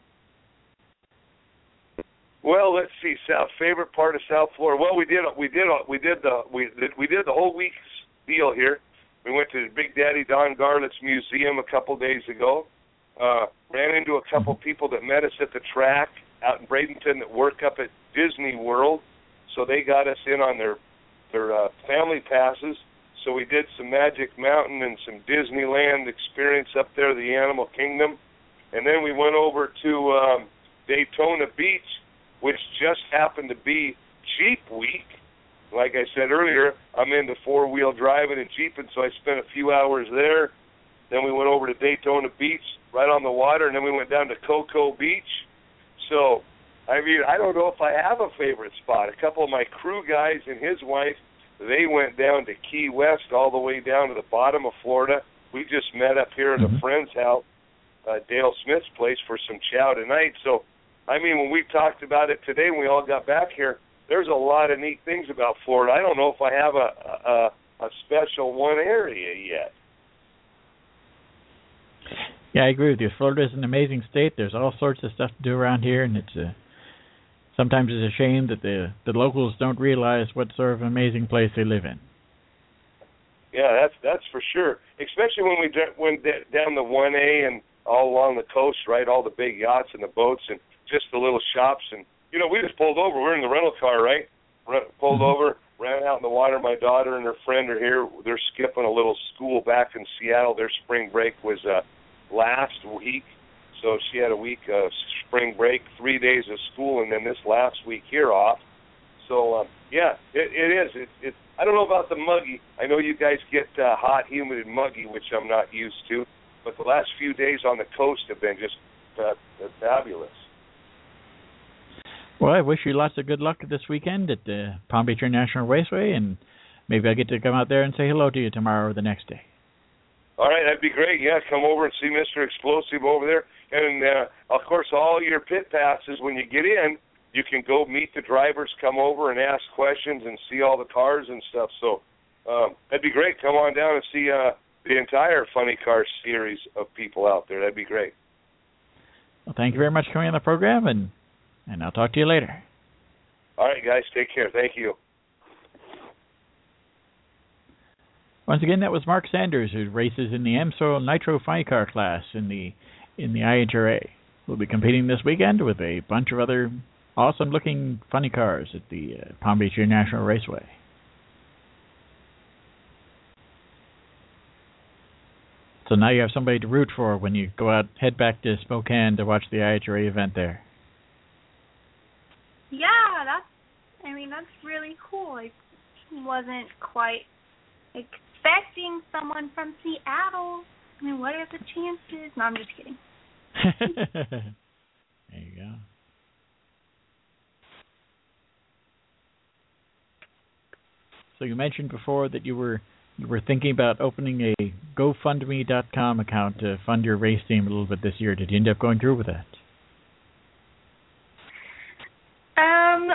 Speaker 7: Well, let's see. South favorite part of South Florida. Well, we did we did we did the we did, we did the whole week's deal here. We went to Big Daddy Don Garlett's museum a couple days ago. Uh, ran into a couple people that met us at the track out in Bradenton that work up at Disney World, so they got us in on their their uh, family passes. So we did some Magic Mountain and some Disneyland experience up there, the Animal Kingdom, and then we went over to um, Daytona Beach, which just happened to be Jeep Week. Like I said earlier, I'm into four-wheel driving and Jeeping, so I spent a few hours there. Then we went over to Daytona Beach, right on the water, and then we went down to Cocoa Beach. So, I mean, I don't know if I have a favorite spot. A couple of my crew guys and his wife, they went down to Key West all the way down to the bottom of Florida. We just met up here at a friend's house, uh, Dale Smith's place, for some chow tonight. So, I mean, when we talked about it today, when we all got back here, there's a lot of neat things about Florida. I don't know if I have a a, a special one area yet.
Speaker 3: Yeah, I agree with you. Florida is an amazing state. There's all sorts of stuff to do around here, and it's a, sometimes it's a shame that the the locals don't realize what sort of amazing place they live in.
Speaker 7: Yeah, that's that's for sure. Especially when we went down the one A and all along the coast, right? All the big yachts and the boats and just the little shops. And, you know, we just pulled over. We're in the rental car, right? Run, pulled mm-hmm. over, ran out in the water. My daughter and her friend are here. They're skipping a little school back in Seattle. Their spring break was uh, last week. So she had a week of spring break, three days of school, and then this last week here off. So, um, yeah, it, it is. It, it, I don't know about the muggy. I know you guys get uh, hot, humid, and muggy, which I'm not used to. But the last few days on the coast have been just uh, fabulous.
Speaker 3: Well, I wish you lots of good luck this weekend at the Palm Beach International Raceway, and maybe I'll get to come out there and say hello to you tomorrow or the next day.
Speaker 7: All right, that'd be great. Yeah, come over and see Mister Explosive over there. And, uh, of course, all your pit passes, when you get in, you can go meet the drivers, come over and ask questions and see all the cars and stuff. So um, that'd be great. Come on down and see uh, the entire Funny Car series of people out there. That'd be great.
Speaker 3: Well, thank you very much for coming on the program, and, and I'll talk to you later.
Speaker 7: All right, guys. Take care. Thank you.
Speaker 3: Once again, that was Mark Sanders, who races in the AMSOIL Nitro Funny Car class in the in the I H R A. We'll be competing this weekend with a bunch of other awesome-looking funny cars at the uh, Palm Beach International Raceway. So now you have somebody to root for when you go out, head back to Spokane to watch the I H R A event there.
Speaker 5: Yeah, that's, I mean, that's really cool. I wasn't quite expecting someone from Seattle. I mean, what are the chances? No, I'm just kidding.
Speaker 3: There you go. So you mentioned before that you were you were thinking about opening a GoFundMe dot com account to fund your race team a little bit this year. Did you end up going through with that?
Speaker 5: Um,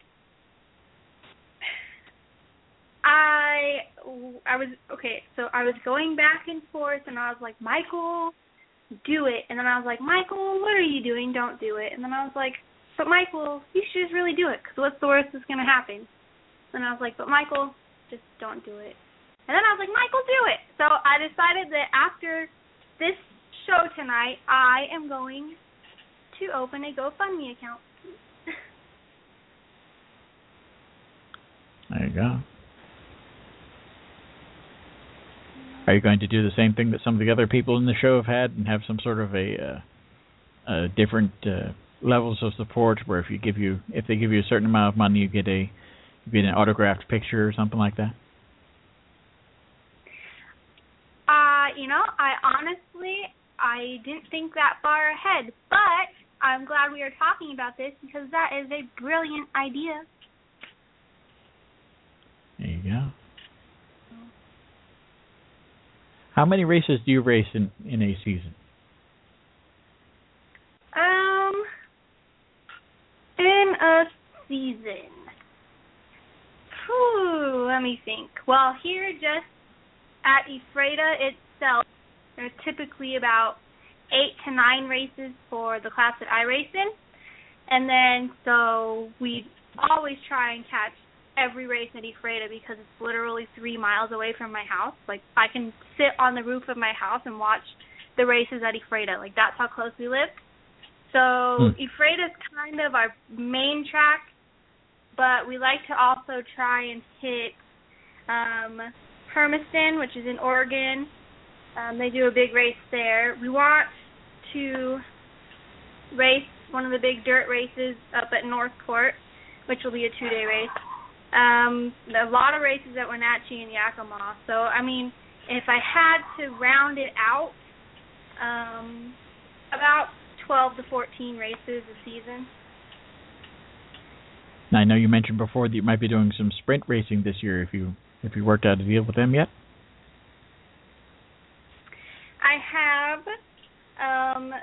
Speaker 5: I I was okay. So I was going back and forth, and I was like, Michael, do it. And then I was like, Michael, what are you doing? Don't do it. And then I was like, but Michael, you should just really do it, because what's the worst that's going to happen? And I was like, but Michael, just don't do it. And then I was like, Michael, do it. So I decided that after this show tonight, I am going to open a GoFundMe account.
Speaker 3: There you go. Are you going to do the same thing that some of the other people in the show have had and have some sort of a, uh, a different uh, levels of support, where if you give you if they give you a certain amount of money, you get a you get an autographed picture or something like that?
Speaker 5: Uh, you know, I honestly I didn't think that far ahead, but I'm glad we are talking about this, because that is a brilliant idea.
Speaker 3: There you go. How many races do you race in, in a season?
Speaker 5: Um, in a season. Whew, let me think. Well, here just at Ephrata itself, there's typically about eight to nine races for the class that I race in. And then, so we always try and catch every race at Ephrata, because it's literally three miles away from my house. Like, I can sit on the roof of my house and watch the races at Ephrata. Like, that's how close we live. So hmm. Ephrata is kind of our main track, but we like to also try and hit um, Hermiston, which is in Oregon. Um, they do a big race there. We want to race one of the big dirt races up at Northport, which will be a two-day race. Um, a lot of races at Wenatchee and Yakima. So, I mean, if I had to round it out, um, about twelve to fourteen races a season.
Speaker 3: Now, I know you mentioned before that you might be doing some sprint racing this year. If you if you worked out a deal with them yet?
Speaker 5: I have um,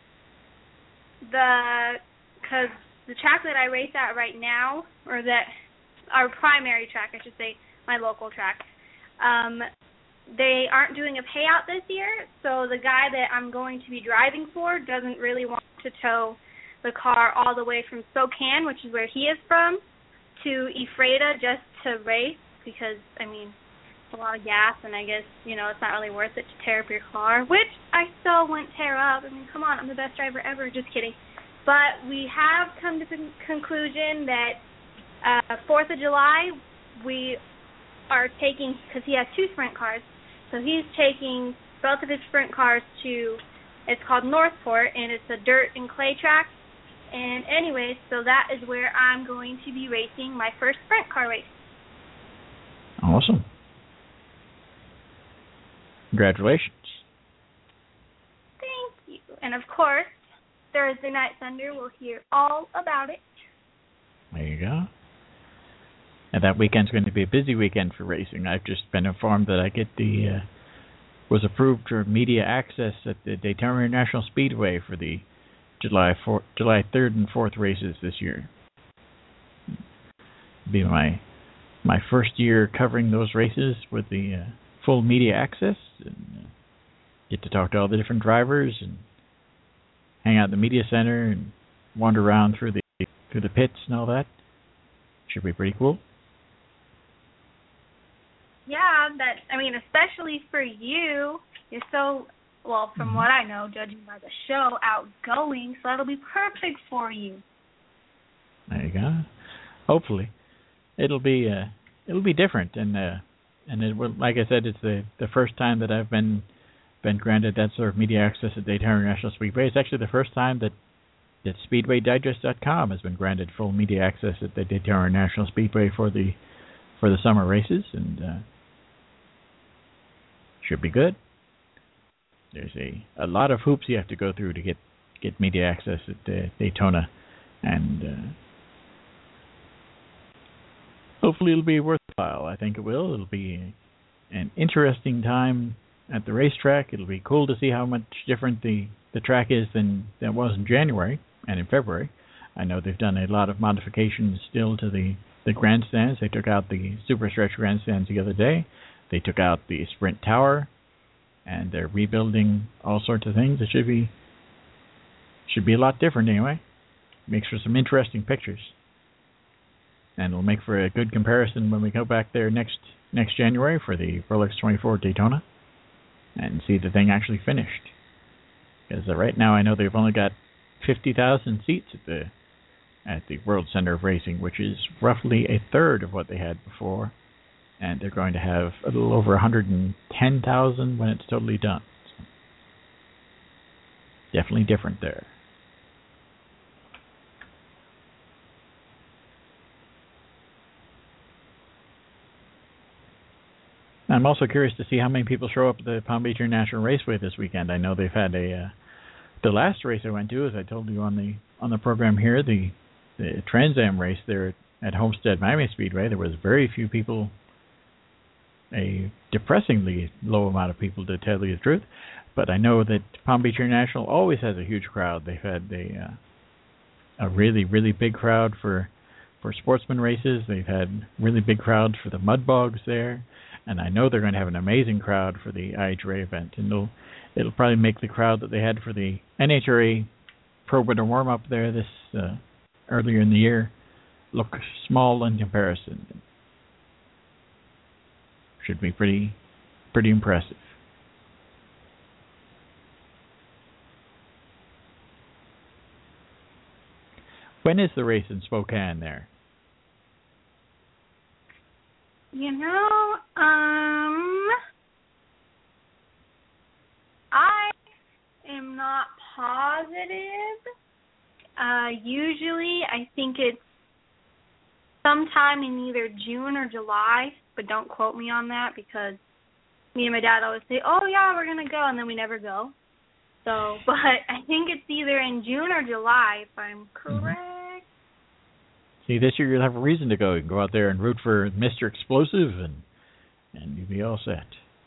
Speaker 5: the because the track that I race at right now, or that our primary track, I should say, my local track, um, they aren't doing a payout this year, so the guy that I'm going to be driving for doesn't really want to tow the car all the way from Spokane, which is where he is from, to Ephrata just to race, because, I mean, it's a lot of gas, and I guess, you know, it's not really worth it to tear up your car, which I still wouldn't tear up. I mean, come on, I'm the best driver ever, just kidding. But we have come to the conclusion that Uh, fourth of July, we are taking, because he has two sprint cars, so he's taking both of his sprint cars to, it's called Northport, and it's a dirt and clay track. And anyways, so that is where I'm going to be racing my first sprint car race.
Speaker 3: Awesome. Congratulations.
Speaker 5: Thank you. And of course, Thursday Night Thunder will hear all about it.
Speaker 3: There you go. And that weekend's going to be a busy weekend for racing. I've just been informed that I get the uh, was approved for media access at the Daytona International Speedway for the July fourth, July third and fourth races this year. It'll be my my first year covering those races with the uh, full media access, and uh, get to talk to all the different drivers and hang out in the media center and wander around through the through the pits and all that. Should be pretty cool.
Speaker 5: Yeah, that I mean, especially for you, you're so, well, from mm-hmm. what I know, judging by the show, outgoing, so that'll be perfect for you.
Speaker 3: There you go. Hopefully, it'll be uh, it'll be different, and uh, and it will, like I said, it's the the first time that I've been been granted that sort of media access at Daytona International Speedway. It's actually the first time that that Speedway Digest dot com has been granted full media access at the Daytona International Speedway for the for the summer races, and uh, should be good. There's a, a lot of hoops you have to go through to get, get media access at uh, Daytona, and uh, hopefully it'll be worthwhile. I think it will. It'll be an interesting time at the racetrack. It'll be cool to see how much different the, the track is than, than it was in January and in February. I know they've done a lot of modifications still to the, the grandstands. They took out the super stretch grandstands the other day. They took out the sprint tower, and they're rebuilding all sorts of things. It should be should be a lot different anyway. Makes for some interesting pictures, and will make for a good comparison when we go back there next next January for the Rolex twenty-four Daytona and see the thing actually finished. Because uh, right now I know they've only got fifty thousand seats at the at the World Center of Racing, which is roughly a third of what they had before. And they're going to have a little over one hundred ten thousand when it's totally done. So definitely different there. I'm also curious to see how many people show up at the Palm Beach International Raceway this weekend. I know they've had a uh, the last race I went to, as I told you on the on the program here, the the Trans Am race there at Homestead Miami Speedway. There was very few people. A depressingly low amount of people, to tell you the truth. But I know that Palm Beach International always has a huge crowd. They've had a uh, a really, really big crowd for for sportsman races. They've had really big crowds for the mud bogs there. And I know they're going to have an amazing crowd for the I H R A event. And it'll, it'll probably make the crowd that they had for the N H R A Pro Winter Warm-Up there this uh, earlier in the year look small in comparison. Should be pretty, pretty impressive. When is the race in Spokane there?
Speaker 5: You know, um, I am not positive. Uh, usually, I think it's sometime in either June or July. But don't quote me on that, because me and my dad always say, oh, yeah, we're going to go, and then we never go. So, but I think it's either in June or July, if I'm correct.
Speaker 3: Mm-hmm. See, this year you'll have a reason to go. You can go out there and root for Mister Explosive, and and you'll be all set.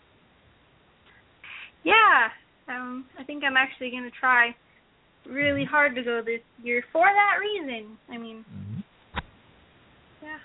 Speaker 5: Yeah, um, I think I'm actually going to try really hard to go this year for that reason. I mean, mm-hmm. yeah.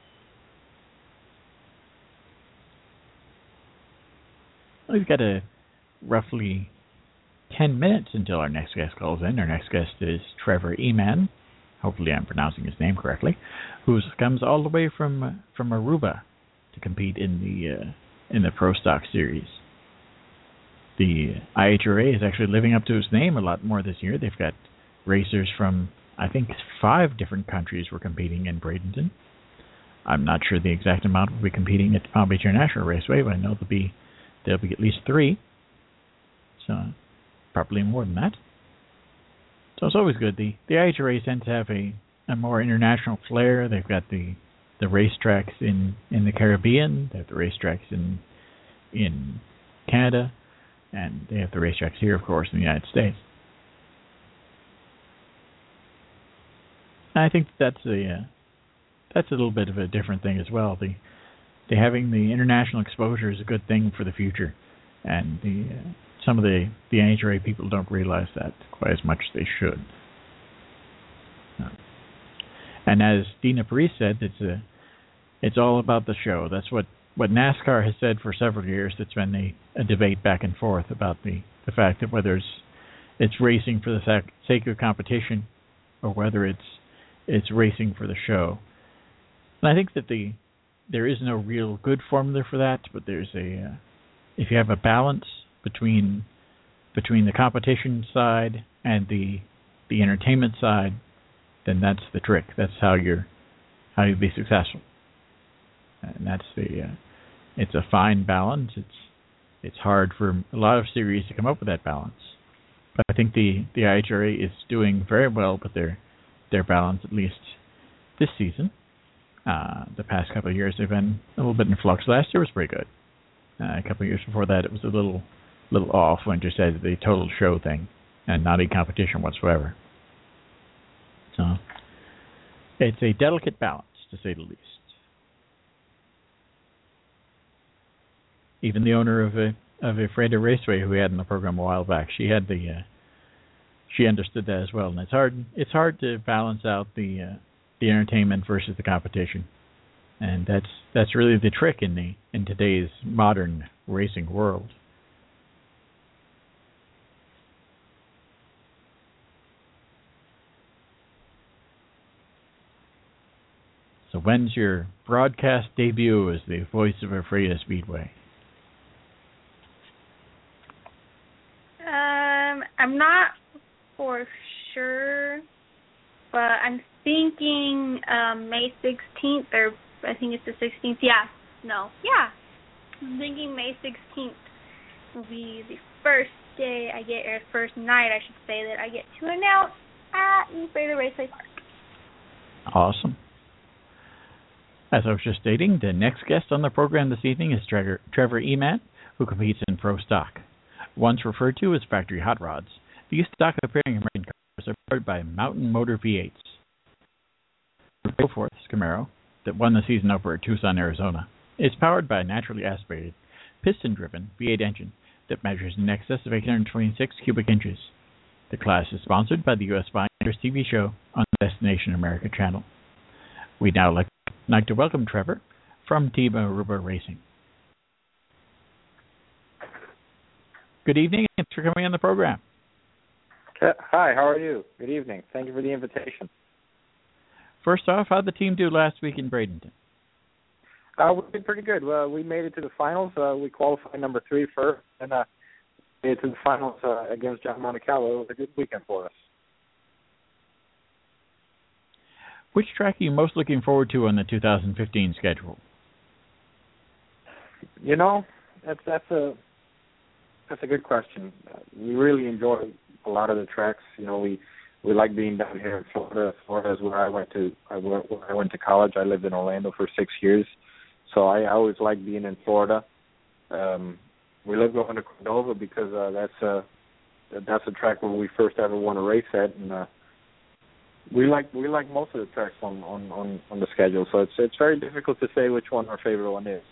Speaker 3: We've got a roughly ten minutes until our next guest calls in. Our next guest is Trevor Eman. Hopefully I'm pronouncing his name correctly. Who comes all the way from from Aruba to compete in the uh, in the Pro Stock Series. The I H R A is actually living up to its name a lot more this year. They've got racers from, I think, five different countries were competing in Bradenton. I'm not sure the exact amount will be competing at the Palm Beach International Raceway, but I know there'll be There'll be at least three, so probably more than that. So it's always good. The the I H R A tends to have a, a more international flair. They've got the the racetracks in, in the Caribbean. They have the racetracks in in Canada, and they have the racetracks here, of course, in the United States. And I think that's a uh, that's a little bit of a different thing as well. The The having the international exposure is a good thing for the future, and the uh, some of the, the N H R A people don't realize that quite as much as they should. Uh, and as Dina Paris said, it's a it's all about the show. That's what, what NASCAR has said for several years. It's been a, a debate back and forth about the, the fact that whether it's it's racing for the sake of competition or whether it's it's racing for the show. And I think that the there is no real good formula for that, but there's a uh, if you have a balance between between the competition side and the the entertainment side, then that's the trick. That's how you're how you be successful. And that's the uh, it's a fine balance. It's it's hard for a lot of series to come up with that balance. But I think the, the I H R A is doing very well with their their balance, at least this season. Uh, the past couple of years they've been a little bit in flux. Last year was pretty good. Uh, a couple of years before that it was a little little off when just had the total show thing and not a competition whatsoever. So it's a delicate balance, to say the least. Even the owner of a of a Freda Raceway, who we had in the program a while back, she had the uh, she understood that as well. And it's hard it's hard to balance out the uh, the entertainment versus the competition, and that's that's really the trick in the in today's modern racing world. So when's your broadcast debut as the voice of a Freda Speedway?
Speaker 5: Um, I'm not for sure, but I'm thinking um, May sixteenth, or I think it's the sixteenth. Yeah, no, yeah. I'm thinking May sixteenth will be the first day I get, or first night, I should say, that I get to announce at Freda Raceway Park.
Speaker 3: Awesome. As I was just stating, the next guest on the program this evening is Trevor, Trevor Eman, who competes in Pro Stock. Once referred to as factory hot rods, these stock appearing American cars are powered by Mountain Motor V eights. The Go-Forth Camaro, that won the season over at Tucson, Arizona, is powered by a naturally aspirated, piston-driven V eight engine that measures in excess of eight hundred twenty-six cubic inches. The class is sponsored by the U S Binders T V show on the Destination America channel. We'd now like, like to welcome Trevor from Team Aruba Racing. Good evening, and thanks for coming on the program.
Speaker 8: Hi, how are you? Good evening. Thank you for the invitation.
Speaker 3: First off, how'd the team do last week in Bradenton?
Speaker 8: Uh, we did pretty good. Uh, we made it to the finals. Uh, we qualified number three first, and uh, made it to the finals uh, against John Montecalvo. It was a good weekend for us.
Speaker 3: Which track are you most looking forward to on the two thousand fifteen schedule?
Speaker 8: You know, that's that's a that's a good question. Uh, we really enjoy a lot of the tracks. You know, we we like being down here in Florida. Florida is where I went to. I went, where I went to college. I lived in Orlando for six years, so I, I always like being in Florida. Um, we love going to Cordova because uh, that's a that's a track where we first ever won a race at, and uh, we like we like most of the tracks on, on, on, on the schedule. So it's it's very difficult to say which one our favorite one is.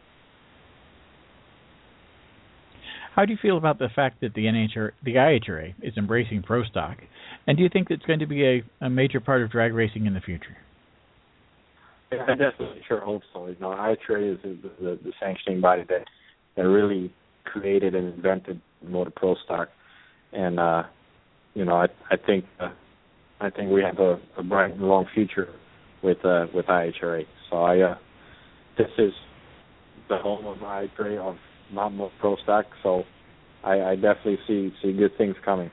Speaker 3: How do you feel about the fact that the N H R, the I H R A is embracing Pro Stock, and do you think it's going to be a, a major part of drag racing in the future?
Speaker 8: Yeah, I definitely sure hope so. You know, I H R A is the, the, the sanctioning body that, that really created and invented Motor Pro Stock, and uh, you know, I I think uh, I think we have a, a bright and long future with uh, with I H R A. So I uh, this is the home of I H R A, of Mountain Motor Pro Stock. So I, I definitely see see good things coming.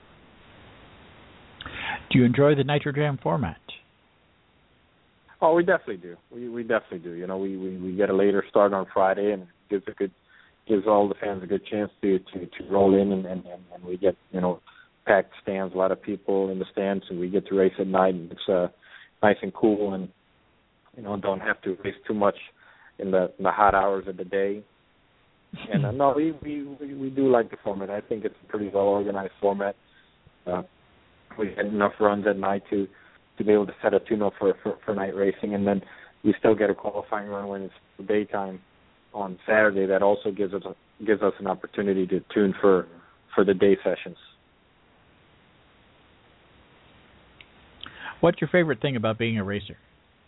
Speaker 3: Do you enjoy the Nitro Jam format?
Speaker 8: Oh, we definitely do. We we definitely do. You know, we, we, we get a later start on Friday, and it gives a good gives all the fans a good chance to to, to roll in, and, and, and we get, you know, packed stands, a lot of people in the stands, and we get to race at night, and it's uh, nice and cool, and you know, don't have to race too much in the in the hot hours of the day. And uh, no, we, we we we do like the format. I think it's a pretty well organized format. Uh, we had enough runs at night to, to be able to set a tune-up for, for for night racing, and then we still get a qualifying run when it's daytime on Saturday. That also gives us a, gives us an opportunity to tune for for the day sessions.
Speaker 3: What's your favorite thing about being a racer?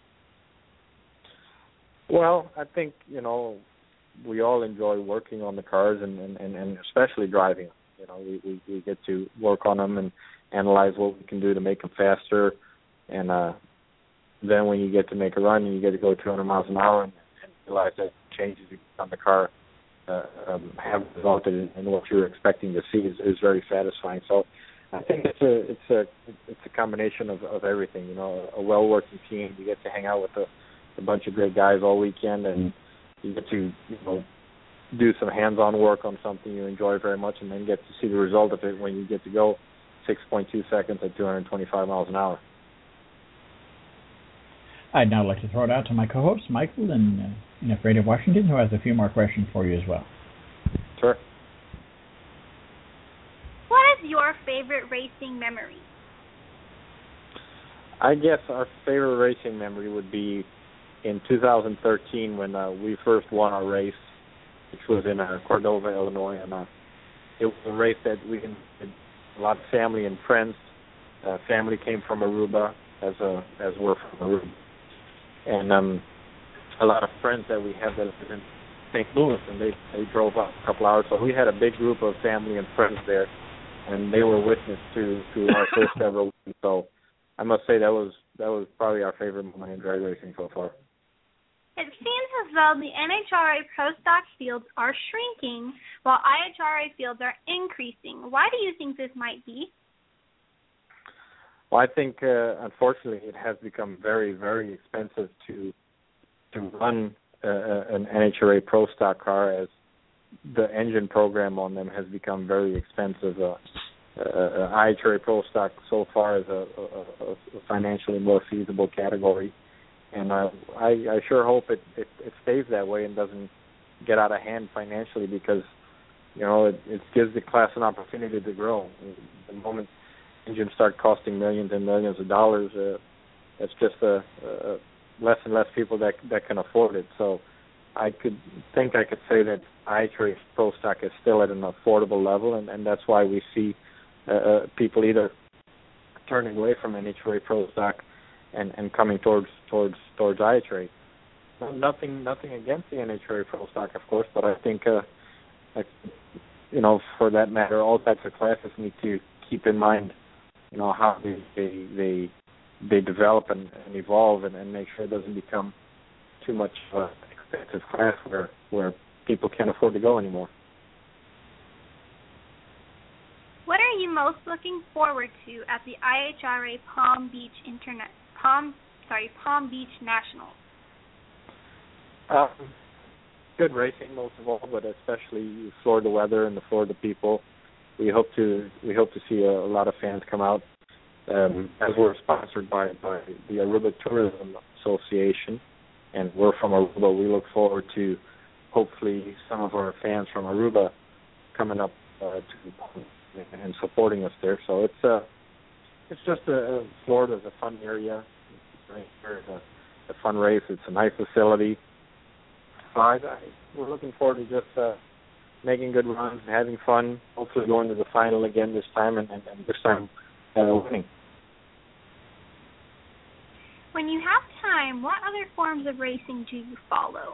Speaker 8: Well, I think, you know, we all enjoy working on the cars, and, and, and especially driving. You know, we, we, we get to work on them and analyze what we can do to make them faster. And uh, then when you get to make a run and you get to go two hundred miles an hour and, and realize that changes on the car uh, um, have resulted in, in what you're expecting to see is, is very satisfying. So I think it's a it's a it's a combination of, of everything. You know, a well working team. You get to hang out with a, a bunch of great guys all weekend, and you get to you know do some hands on work on something you enjoy very much, and then get to see the result of it when you get to go six point two seconds at two hundred twenty-five miles an hour.
Speaker 3: I'd now like to throw it out to my co-host Michael in uh, in Afraid of Washington, who has a few more questions for you as well.
Speaker 8: Sure.
Speaker 5: What is your favorite racing memory?
Speaker 8: I guess our favorite racing memory would be in two thousand thirteen when uh, we first won our race, which was in uh, Cordova, Illinois, and uh, it was a race that we had a lot of family and friends. Uh, family came from Aruba, as a as we're from Aruba, and um, a lot of friends that we have that live in Saint Louis, and they they drove up a couple hours. So we had a big group of family and friends there, and they were witness to, to our first ever win. So I must say that was that was probably our favorite moment in drag racing so far.
Speaker 5: It seems as though the N H R A Pro Stock fields are shrinking while I H R A fields are increasing. Why do you think this might be?
Speaker 8: Well, I think uh, unfortunately it has become very, very expensive to to run uh, an N H R A Pro Stock car, as the engine program on them has become very expensive. Uh, uh, I H R A Pro Stock so far is a, a, a financially more feasible category, and uh, I, I sure hope it, it, it stays that way and doesn't get out of hand financially, because you know it, it gives the class an opportunity to grow. The moment engines start costing millions and millions of dollars, uh, it's just uh, uh, less and less people that that can afford it. So I could think I could say that I H R A Pro Stock is still at an affordable level, and, and that's why we see uh, uh, people either turning away from N H R A Pro Stock and, and coming towards towards towards I H R A. Well, nothing nothing against the N H R A Pro Stock, of course, but I think uh, like, you know, for that matter, all types of classes need to keep in mind, you know, how they they they, they develop and, and evolve, and, and make sure it doesn't become too much of an expensive class where where people can't afford to go anymore.
Speaker 5: What are you most looking forward to at the I H R A Palm Beach Internet Palm sorry Palm Beach Nationals?
Speaker 8: Um, good racing, most of all, but especially Florida weather and the Florida people. We hope to we hope to see a, a lot of fans come out. Um, as we're sponsored by, by the Aruba Tourism Association, and we're from Aruba, we look forward to hopefully some of our fans from Aruba coming up uh, to and supporting us there. So it's uh, it's just a Florida's a fun area. It's a, a fun race. It's a nice facility. So I, I, we're looking forward to just uh, making good runs and having fun. Hopefully going to the final again this time, and, and, and this time uh, winning.
Speaker 5: When you have time, what other forms of racing do you follow?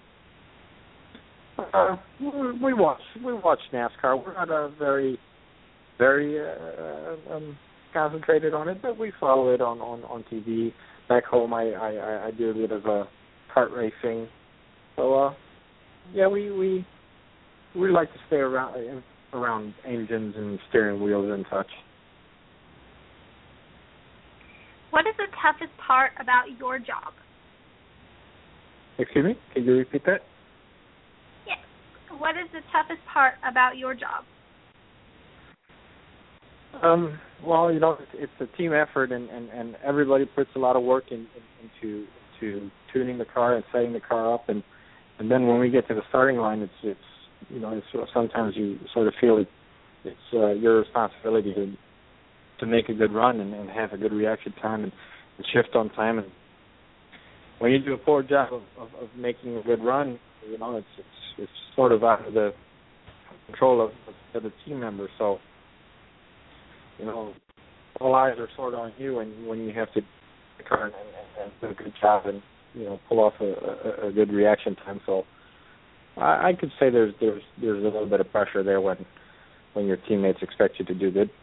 Speaker 8: Uh, we, we watch we watch NASCAR. We're not a very very uh, um, concentrated on it, but we follow it on, on, on T V. Back home, I, I, I do a bit of uh, kart racing. So uh, yeah, we we we like to stay around around engines and steering wheels and such.
Speaker 5: What is the toughest part about your job?
Speaker 8: Excuse me? Can you repeat that?
Speaker 5: Yes. What is the toughest part about your job?
Speaker 8: Um, well, you know, it's, it's a team effort, and, and, and everybody puts a lot of work in, in, into into tuning the car and setting the car up, and, and then when we get to the starting line, it's it's you know, it's, sometimes you sort of feel it, it's uh, your responsibility to to make a good run and, and have a good reaction time and, and shift on time. And when you do a poor job of, of, of making a good run, you know, it's it's it's sort of out of the control of, of the team members. So, you know, all eyes are sort of on you when when you have to car and, and, and do a good job and, you know, pull off a, a, a good reaction time. So I, I could say there's there's there's a little bit of pressure there when when your teammates expect you to do good.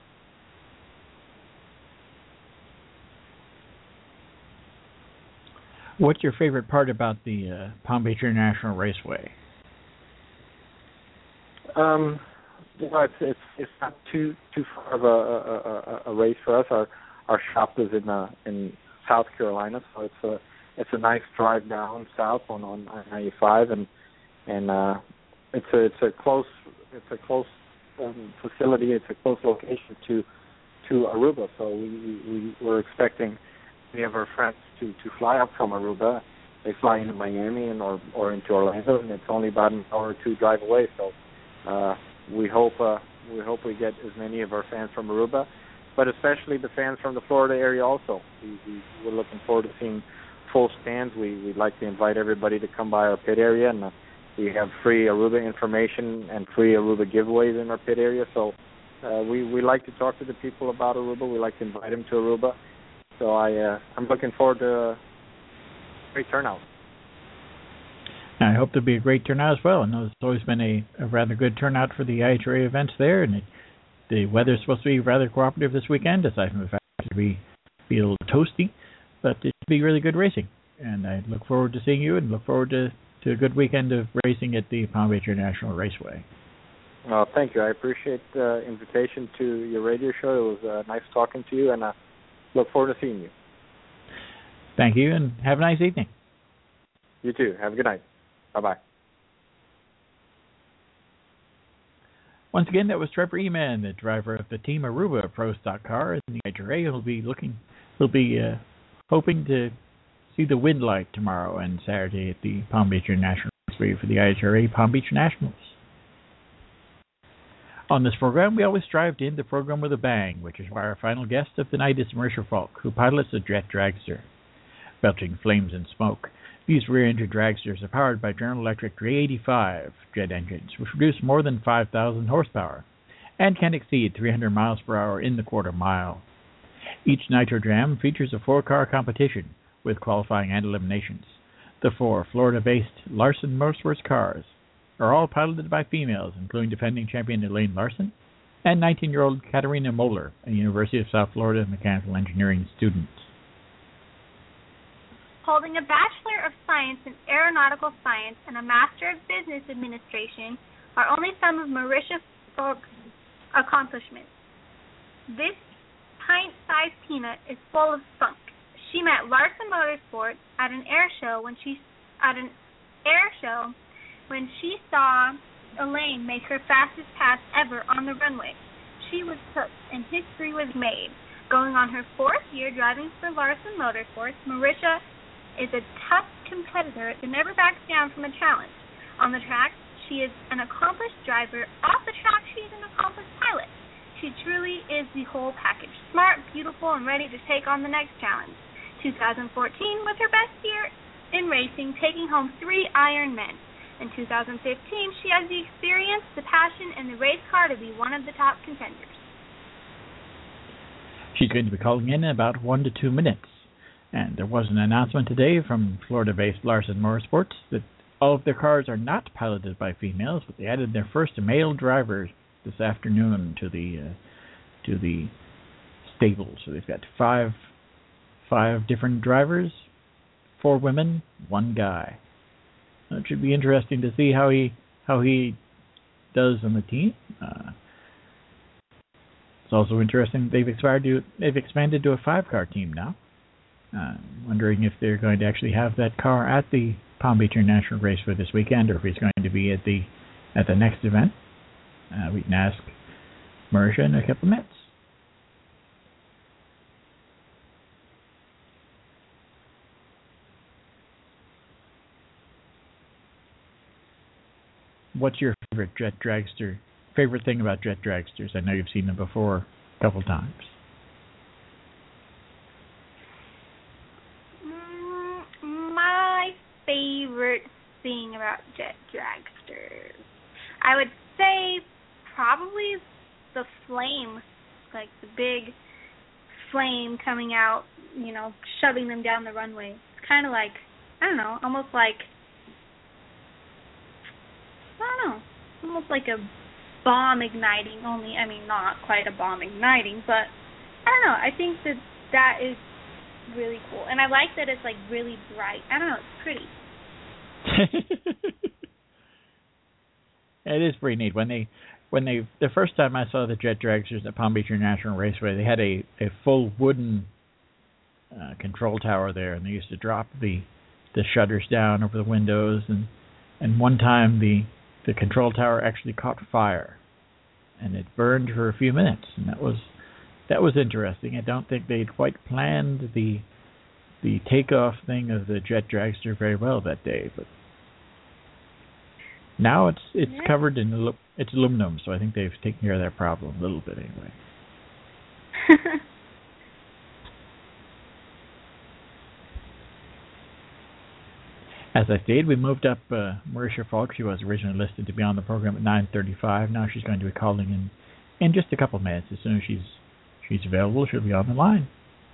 Speaker 3: What's your favorite part about the uh, Palm Beach International Raceway?
Speaker 8: Um, you know, it's it's it's not too too far of a a, a, a race for us. Our our shop is in uh, in South Carolina, so it's a it's a nice drive down south on on I ninety-five, and and uh, it's a it's a close it's a close um, facility. It's a close location to to Aruba. So we we we're expecting many of our friends to to fly up from Aruba. They fly into Miami and or or into Orlando, and it's only about an hour or two drive away. So uh, we hope uh, we hope we get as many of our fans from Aruba, but especially the fans from the Florida area also. We, we we're looking forward to seeing full stands. We we'd like to invite everybody to come by our pit area, and uh, we have free Aruba information and free Aruba giveaways in our pit area. So uh, we we like to talk to the people about Aruba. We like to invite them to Aruba. So I uh, I'm looking forward to a great turnout.
Speaker 3: I hope there'll be a great turnout as well. I know it's always been a, a rather good turnout for the I H R A events there, and it, the weather's supposed to be rather cooperative this weekend, aside from the fact that it'll be, be a little toasty, but it should be really good racing. And I look forward to seeing you and look forward to, to a good weekend of racing at the Palm Beach International Raceway.
Speaker 8: Well, thank you. I appreciate the invitation to your radio show. It was uh, nice talking to you, and I look forward to seeing you.
Speaker 3: Thank you, and have a nice evening.
Speaker 8: You too. Have a good night. Bye-bye.
Speaker 3: Once again, that was Trevor Eman, the driver of the Team Aruba Pro Stock car in the I H R A. He'll be looking, he'll be uh, hoping to see the wind light tomorrow and Saturday at the Palm Beach International Raceway for the I H R A Palm Beach Nationals. On this program, we always strive to end the program with a bang, which is why our final guest of the night is Marisha Falk, who pilots a jet dragster. Belching flames and smoke, these rear-engine dragsters are powered by General Electric J eighty-five jet engines, which produce more than five thousand horsepower and can exceed three hundred miles per hour in the quarter mile. Each Nitro Jam features a four-car competition with qualifying and eliminations. The four Florida-based Larson Motorsports cars are all piloted by females, including defending champion Elaine Larson and nineteen-year-old Katarina Moeller, a University of South Florida mechanical engineering student.
Speaker 5: Holding a Bachelor of Science in Aeronautical Science and a Master of Business Administration are only some of Marisha Falk's accomplishments. This pint-sized peanut is full of spunk. She met Larson Motorsports at an air show when she at an air show when she saw Elaine make her fastest pass ever on the runway. She was hooked, and history was made. Going on her fourth year driving for Larson Motorsports, Marisha is a tough competitor that never backs down from a challenge. On the track, she is an accomplished driver. Off the track, she is an accomplished pilot. She truly is the whole package. Smart, beautiful, and ready to take on the next challenge. twenty fourteen was her best year in racing, taking home three Ironmen. In two thousand fifteen, she has the experience, the passion, and the race car to be one of the top contenders.
Speaker 3: She's going to be calling in about one to two minutes. And there was an announcement today from Florida-based Larson Motorsports that all of their cars are not piloted by females, but they added their first male driver this afternoon to the uh, to the stable. So they've got five five different drivers, four women, one guy. It should be interesting to see how he how he does on the team. Uh, it's also interesting they've expired to they've expanded to a five-car team now. Uh, wondering if they're going to actually have that car at the Palm Beach International Race for this weekend, or if he's going to be at the at the next event. Uh, we can ask Marisha in a couple of minutes. What's your favorite jet dragster? Favorite thing about jet dragsters? I know you've seen them before a couple times.
Speaker 5: Favorite thing about jet dragsters, I would say probably the flame, like the big flame coming out, you know, shoving them down the runway. It's kind of like, I don't know, almost like, I don't know, almost like a bomb igniting, only, I mean, not quite a bomb igniting, but I don't know, I think that that is really cool. And I like that it's like really bright. I don't know, it's pretty.
Speaker 3: It is pretty neat when they when they the first time I saw the jet dragsters at Palm Beach International Raceway, they had a, a full wooden uh, control tower there, and they used to drop the the shutters down over the windows, and and one time the the control tower actually caught fire, and it burned for a few minutes, and that was that was interesting. I don't think they'd quite planned the the takeoff thing of the jet dragster very well that day, but now it's it's yeah. covered in alu- it's aluminum, so I think they've taken care of that problem a little bit anyway. As I stated, we moved up uh, Marisha Falk. She was originally listed to be on the program at nine thirty-five. Now she's going to be calling in in just a couple of minutes. As soon as she's she's available, she'll be on the line.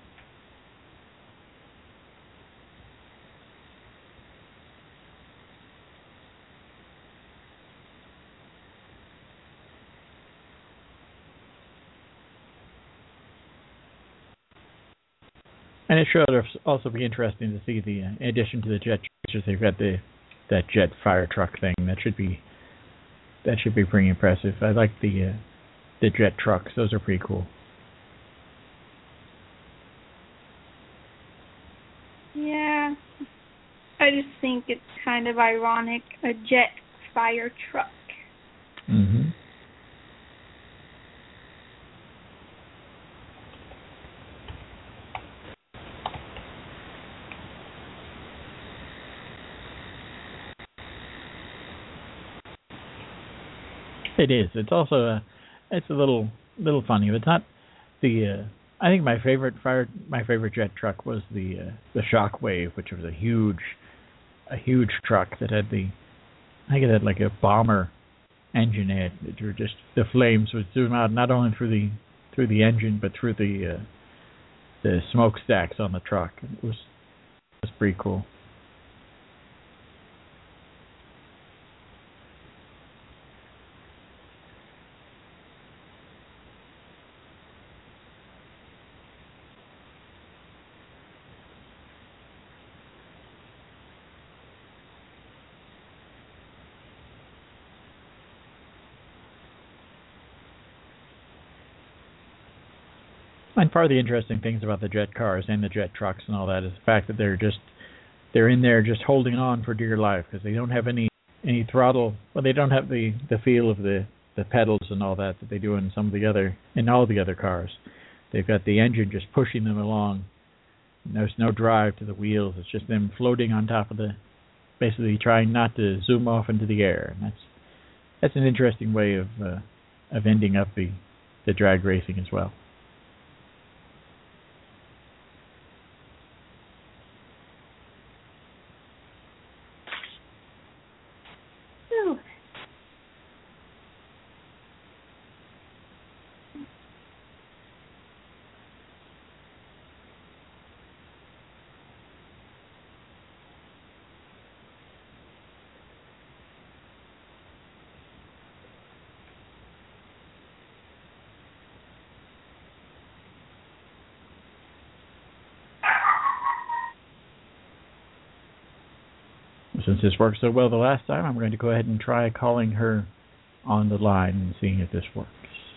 Speaker 3: And it should also be interesting to see the, uh, in addition to the jet dragsters, they've got the that jet fire truck thing. That should be that should be pretty impressive. I like the uh, the jet trucks; those are pretty cool.
Speaker 5: Yeah, I just think it's kind of ironic, a jet fire truck.
Speaker 3: Mm-hmm. It is. It's also a, it's a little little funny. But it's not the. Uh, I think my favorite fire, my favorite jet truck was the uh, the Shockwave, which was a huge, a huge truck that had the. I think it had like a bomber engine in it. It were just the flames would zoom out not only through the through the engine but through the uh, the smokestacks on the truck. It was it was pretty cool. And part of the interesting things about the jet cars and the jet trucks and all that is the fact that they're just they're in there just holding on for dear life because they don't have any any throttle. Well, they don't have the, the feel of the, the pedals and all that that they do in some of the other in all the other cars. They've got the engine just pushing them along. There's no drive to the wheels. It's just them floating on top of the, basically trying not to zoom off into the air. And that's that's an interesting way of uh, of ending up the the drag racing as well. Since this worked so well the last time, I'm going to go ahead and try calling her on the line and seeing if this works.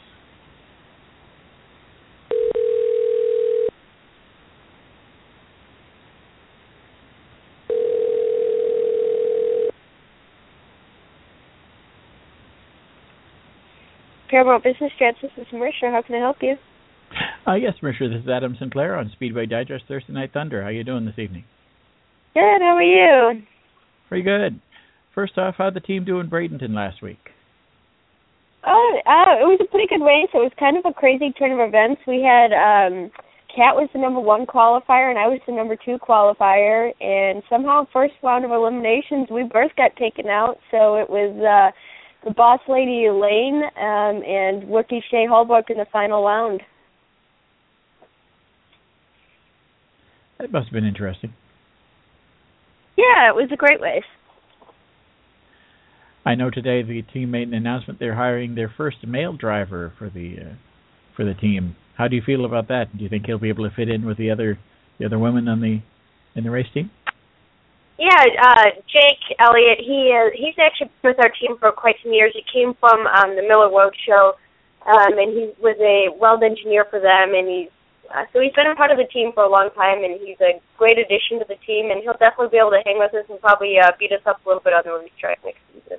Speaker 9: Paramount Business Jets, this is Marisha. How can I help you?
Speaker 3: Uh, yes, Marisha, this is Adam Sinclair on Speedway Digest Thursday Night Thunder. How are you doing this evening?
Speaker 9: Good, how are you?
Speaker 3: Pretty good. First off, how'd the team do in Bradenton last week?
Speaker 9: Oh, uh, it was a pretty good race. It was kind of a crazy turn of events. We had um, Kat was the number one qualifier, and I was the number two qualifier. And somehow, first round of eliminations, we both got taken out. So it was uh, the boss lady Elaine um, and Wookie Shea Holbrook in the final round.
Speaker 3: That must have been interesting.
Speaker 9: Yeah, it was a great race.
Speaker 3: I know today the team made an announcement they're hiring their first male driver for the uh, for the team. How do you feel about that? Do you think he'll be able to fit in with the other the other women on the in the race team?
Speaker 9: Yeah, uh, Jake Elliott, he is, he's actually been with our team for quite some years. He came from um, the Miller Road Show, um, and he was a weld engineer for them, and he's uh, so he's been a part of the team for a long time, and he's a great addition to the team, and he'll definitely be able to hang with us and probably uh, beat us up a little bit on the racetrack next season.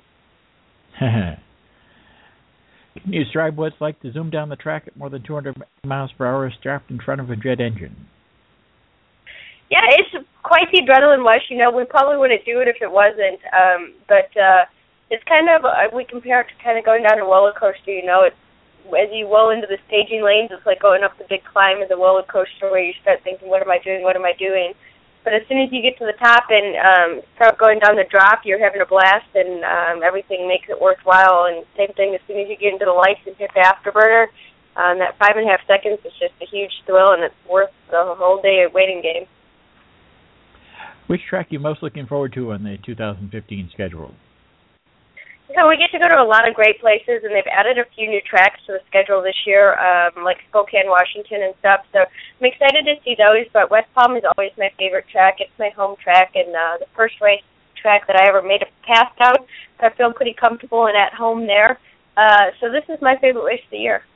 Speaker 3: Can you describe what it's like to zoom down the track at more than two hundred miles per hour strapped in front of a jet engine?
Speaker 9: Yeah, it's quite the adrenaline rush. You know, we probably wouldn't do it if it wasn't. Um, but uh, it's kind of, uh, we compare it to kind of going down a roller coaster. You know, it's, as you roll into the staging lanes, it's like going up the big climb of the roller coaster where you start thinking, what am I doing, what am I doing? But as soon as you get to the top and um, start going down the drop, you're having a blast, and um, everything makes it worthwhile. And same thing, as soon as you get into the lights and hit the afterburner, um, that five and a half seconds is just a huge thrill, and it's worth the whole day of waiting game.
Speaker 3: Which track are you most looking forward to on the two thousand fifteen schedule?
Speaker 9: So we get to go to a lot of great places, and they've added a few new tracks to the schedule this year, um, like Spokane, Washington, and stuff. So I'm excited to see those, but West Palm is always my favorite track. It's my home track, and uh, the first race track that I ever made a pass down. So I feel pretty comfortable and at home there. Uh, so this is my favorite race of the year.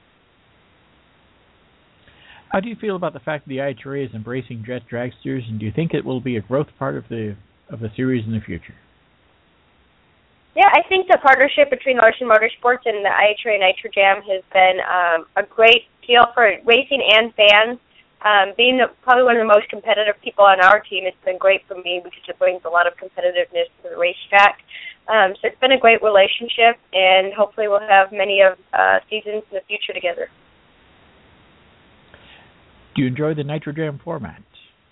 Speaker 3: How do you feel about the fact that the I H R A is embracing jet dragsters, and do you think it will be a growth part of the of the series in the future?
Speaker 9: Yeah, I think the partnership between Larson Motorsports and the I H R A Nitro Jam has been um, a great deal for racing and fans. Um, being the, probably one of the most competitive people on our team, it's been great for me because it brings a lot of competitiveness to the racetrack. Um, so it's been a great relationship, and hopefully we'll have many of uh, seasons in the future together.
Speaker 3: Do you enjoy the Nitro Jam format?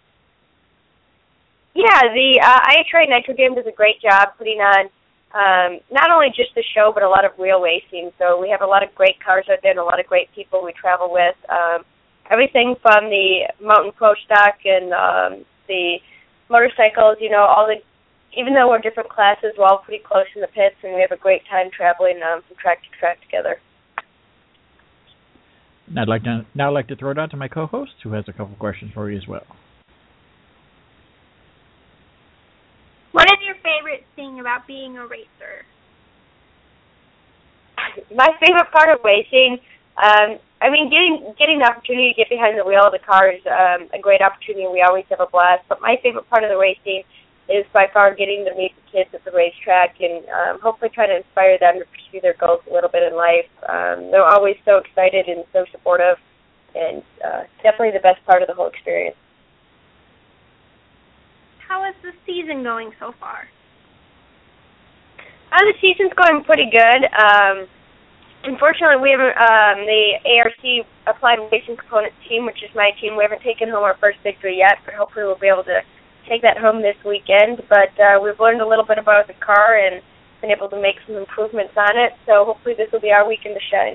Speaker 9: Yeah, the uh, I H R A Nitro Jam does a great job putting on um, not only just the show, but a lot of real racing. So we have a lot of great cars out there and a lot of great people we travel with. Um, everything from the Mountain Pro Stock and um, the motorcycles, you know, all the, even though we're different classes, we're all pretty close in the pits, and we have a great time traveling um, from track to track together.
Speaker 3: I'd like to now I'd like to throw it out to my co-host, who has a couple questions for you as well.
Speaker 5: What is your favorite thing about being a racer?
Speaker 9: My favorite part of racing, um, I mean, getting getting the opportunity to get behind the wheel of the car is um, a great opportunity. We always have a blast. But my favorite part of the racing is by far getting to meet the kids at the racetrack and um, hopefully try to inspire them to pursue their goals a little bit in life. Um, they're always so excited and so supportive, and uh, definitely the best part of the whole experience.
Speaker 5: How is the season going so far?
Speaker 9: Uh, the season's going pretty good. Um, unfortunately, we haven't, um, the A R C Applied Racing Components team, which is my team, we haven't taken home our first victory yet, but hopefully we'll be able to take that home this weekend. But uh, we've learned a little bit about the car and been able to make some improvements on it, so hopefully this will be our weekend to shine.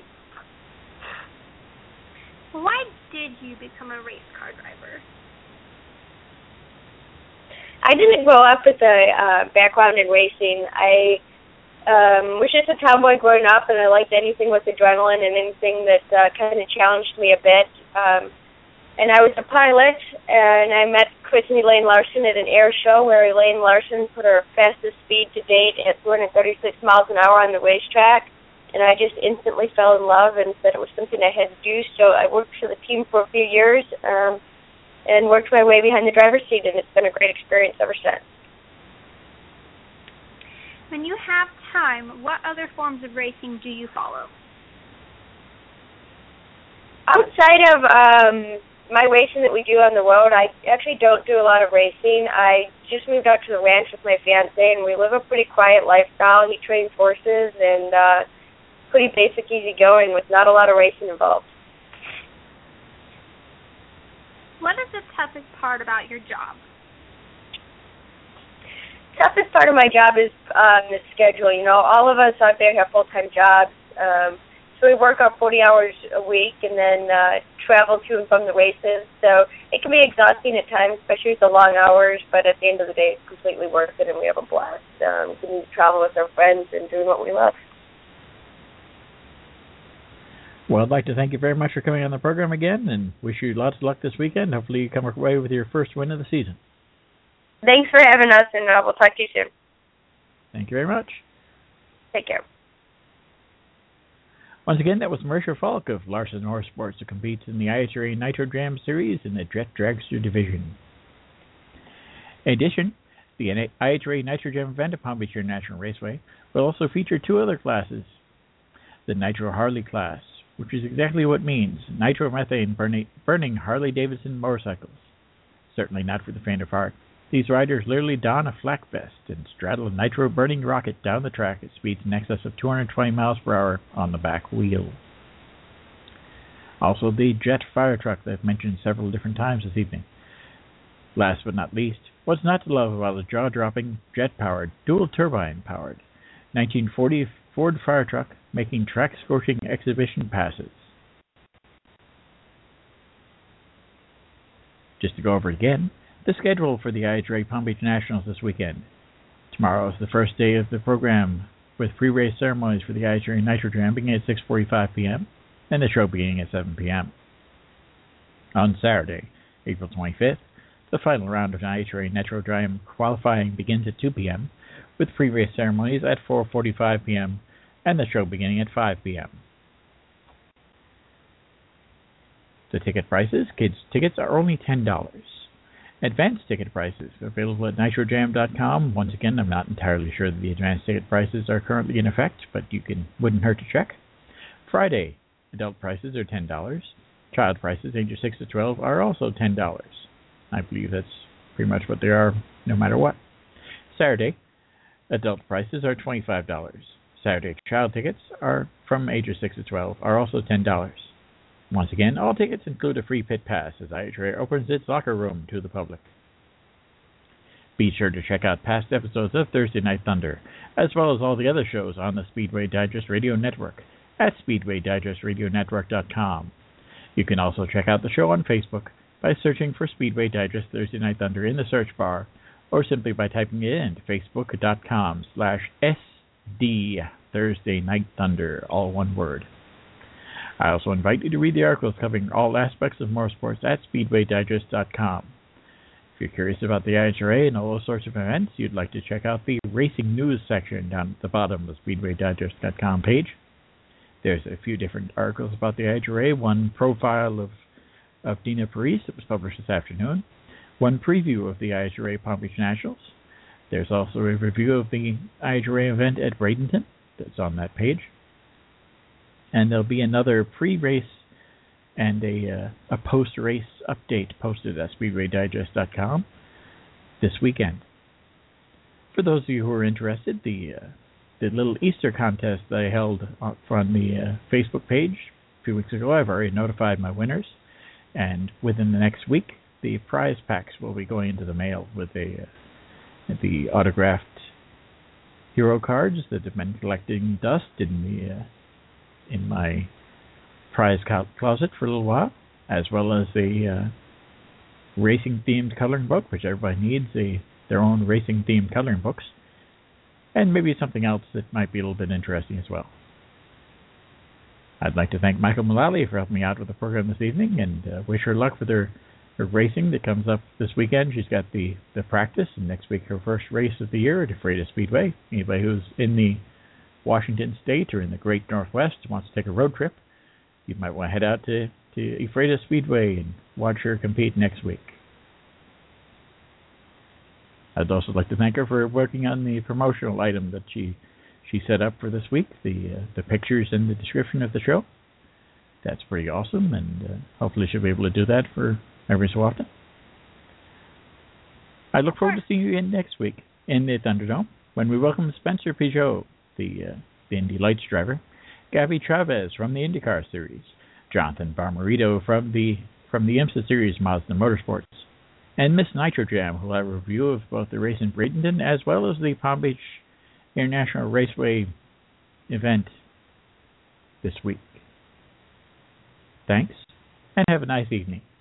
Speaker 5: Why did you become a race car driver?
Speaker 9: I didn't grow up with a uh, background in racing. I um, was just a tomboy growing up, and I liked anything with adrenaline and anything that uh, kind of challenged me a bit. Um, And I was a pilot, and I met Chris and Elaine Larson at an air show where Elaine Larson put her fastest speed to date at two hundred thirty-six miles an hour on the racetrack, and I just instantly fell in love and said it was something I had to do. So I worked for the team for a few years um, and worked my way behind the driver's seat, and it's been a great experience ever since.
Speaker 5: When you have time, what other forms of racing do you follow?
Speaker 9: Outside of um, my racing that we do on the road, I actually don't do a lot of racing. I just moved out to the ranch with my fiance, and we live a pretty quiet lifestyle. He trains horses, and uh, pretty basic, easy going with not a lot of racing involved.
Speaker 5: What is the toughest part about your job?
Speaker 9: Toughest part of my job is um, the schedule. You know, all of us out there have full-time jobs. Um, so we work out forty hours a week and then uh, travel to and from the races. So it can be exhausting at times, especially with the long hours, but at the end of the day, it's completely worth it, and we have a blast. Um, we can travel with our friends and doing what we love.
Speaker 3: Well, I'd like to thank you very much for coming on the program again, and wish you lots of luck this weekend. Hopefully you come away with your first win of the season.
Speaker 9: Thanks for having us, and uh, we'll talk to you soon.
Speaker 3: Thank you very much.
Speaker 9: Take care.
Speaker 3: Once again, that was Marisha Falk of Larson Motorsports, who competes in the I H R A Nitro Jam Series in the Jet Dragster division. In addition, the I H R A Nitro Jam event at Palm Beach International Raceway will also feature two other classes. The Nitro Harley class, which is exactly what it means, nitromethane burning, burning Harley-Davidson motorcycles. Certainly not for the faint of heart. These riders literally don a flak vest and straddle a nitro-burning rocket down the track at speeds in excess of two hundred twenty miles per hour on the back wheel. Also, the Jet fire truck that I've mentioned several different times this evening. Last but not least, what's not to love about a jaw-dropping, jet-powered, dual-turbine-powered nineteen forty Ford fire truck making track-scorching exhibition passes? Just to go over it again, the schedule for the I H R A Palm Beach Nationals this weekend. Tomorrow is the first day of the program, with pre-race ceremonies for the I H R A Nitro Jam beginning at six forty-five p.m. and the show beginning at seven p.m. On Saturday, April twenty-fifth, the final round of I H R A Nitro Jam qualifying begins at two p.m., with pre-race ceremonies at four forty-five p.m. and the show beginning at five p.m. The ticket prices, kids' tickets, are only ten dollars. Advanced ticket prices are available at nitro jam dot com. Once again, I'm not entirely sure that the advanced ticket prices are currently in effect, but you can wouldn't hurt to check. Friday, adult prices are ten dollars. Child prices, ages six to twelve, are also ten dollars. I believe that's pretty much what they are, no matter what. Saturday, adult prices are twenty-five dollars. Saturday child tickets are from ages six to twelve are also ten dollars. Once again, all tickets include a free pit pass as I H R A opens its locker room to the public. Be sure to check out past episodes of Thursday Night Thunder, as well as all the other shows on the Speedway Digest Radio Network at speedway digest radio network dot com. You can also check out the show on Facebook by searching for Speedway Digest Thursday Night Thunder in the search bar, or simply by typing it in to facebook dot com slash S D Thursday Night Thunder, all one word. I also invite you to read the articles covering all aspects of motorsports at speedway digest dot com. If you're curious about the I H R A and all those sorts of events, you'd like to check out the Racing News section down at the bottom of the speedway digest dot com page. There's a few different articles about the I H R A, one profile of, of Dina Paris that was published this afternoon, one preview of the I H R A Palm Beach Nationals. There's also a review of the I H R A event at Bradenton that's on that page. And there'll be another pre-race and a uh, a post-race update posted at speedway digest dot com this weekend. For those of you who are interested, the uh, the little Easter contest that I held on the uh, Facebook page a few weeks ago, I've already notified my winners, and within the next week, the prize packs will be going into the mail with a uh, the autographed hero cards that have been collecting dust in the uh, in my prize closet for a little while, as well as a uh, racing-themed coloring book, which everybody needs a, their own racing-themed coloring books, and maybe something else that might be a little bit interesting as well. I'd like to thank Michael Mullally for helping me out with the program this evening, and uh, wish her luck with her, her racing that comes up this weekend. She's got the, the practice, and next week her first race of the year at Ephrata Speedway. Anybody who's in the Washington State or in the Great Northwest wants to take a road trip, you might want to head out to, to Ephrata Speedway and watch her compete next week. I'd also like to thank her for working on the promotional item that she she set up for this week, the uh, the pictures and the description of the show. That's pretty awesome, and uh, hopefully she'll be able to do that for every so often. I look forward to seeing you again next week in the Thunderdome when we welcome Spencer Peugeot, the, uh, the Indy Lights driver, Gabby Chavez from the IndyCar Series, Jonathan Barmarito from the from the IMSA Series Mazda Motorsports, and Miss Nitro Jam, who will have a review of both the race in Bradenton as well as the Palm Beach International Raceway event this week. Thanks, and have a nice evening.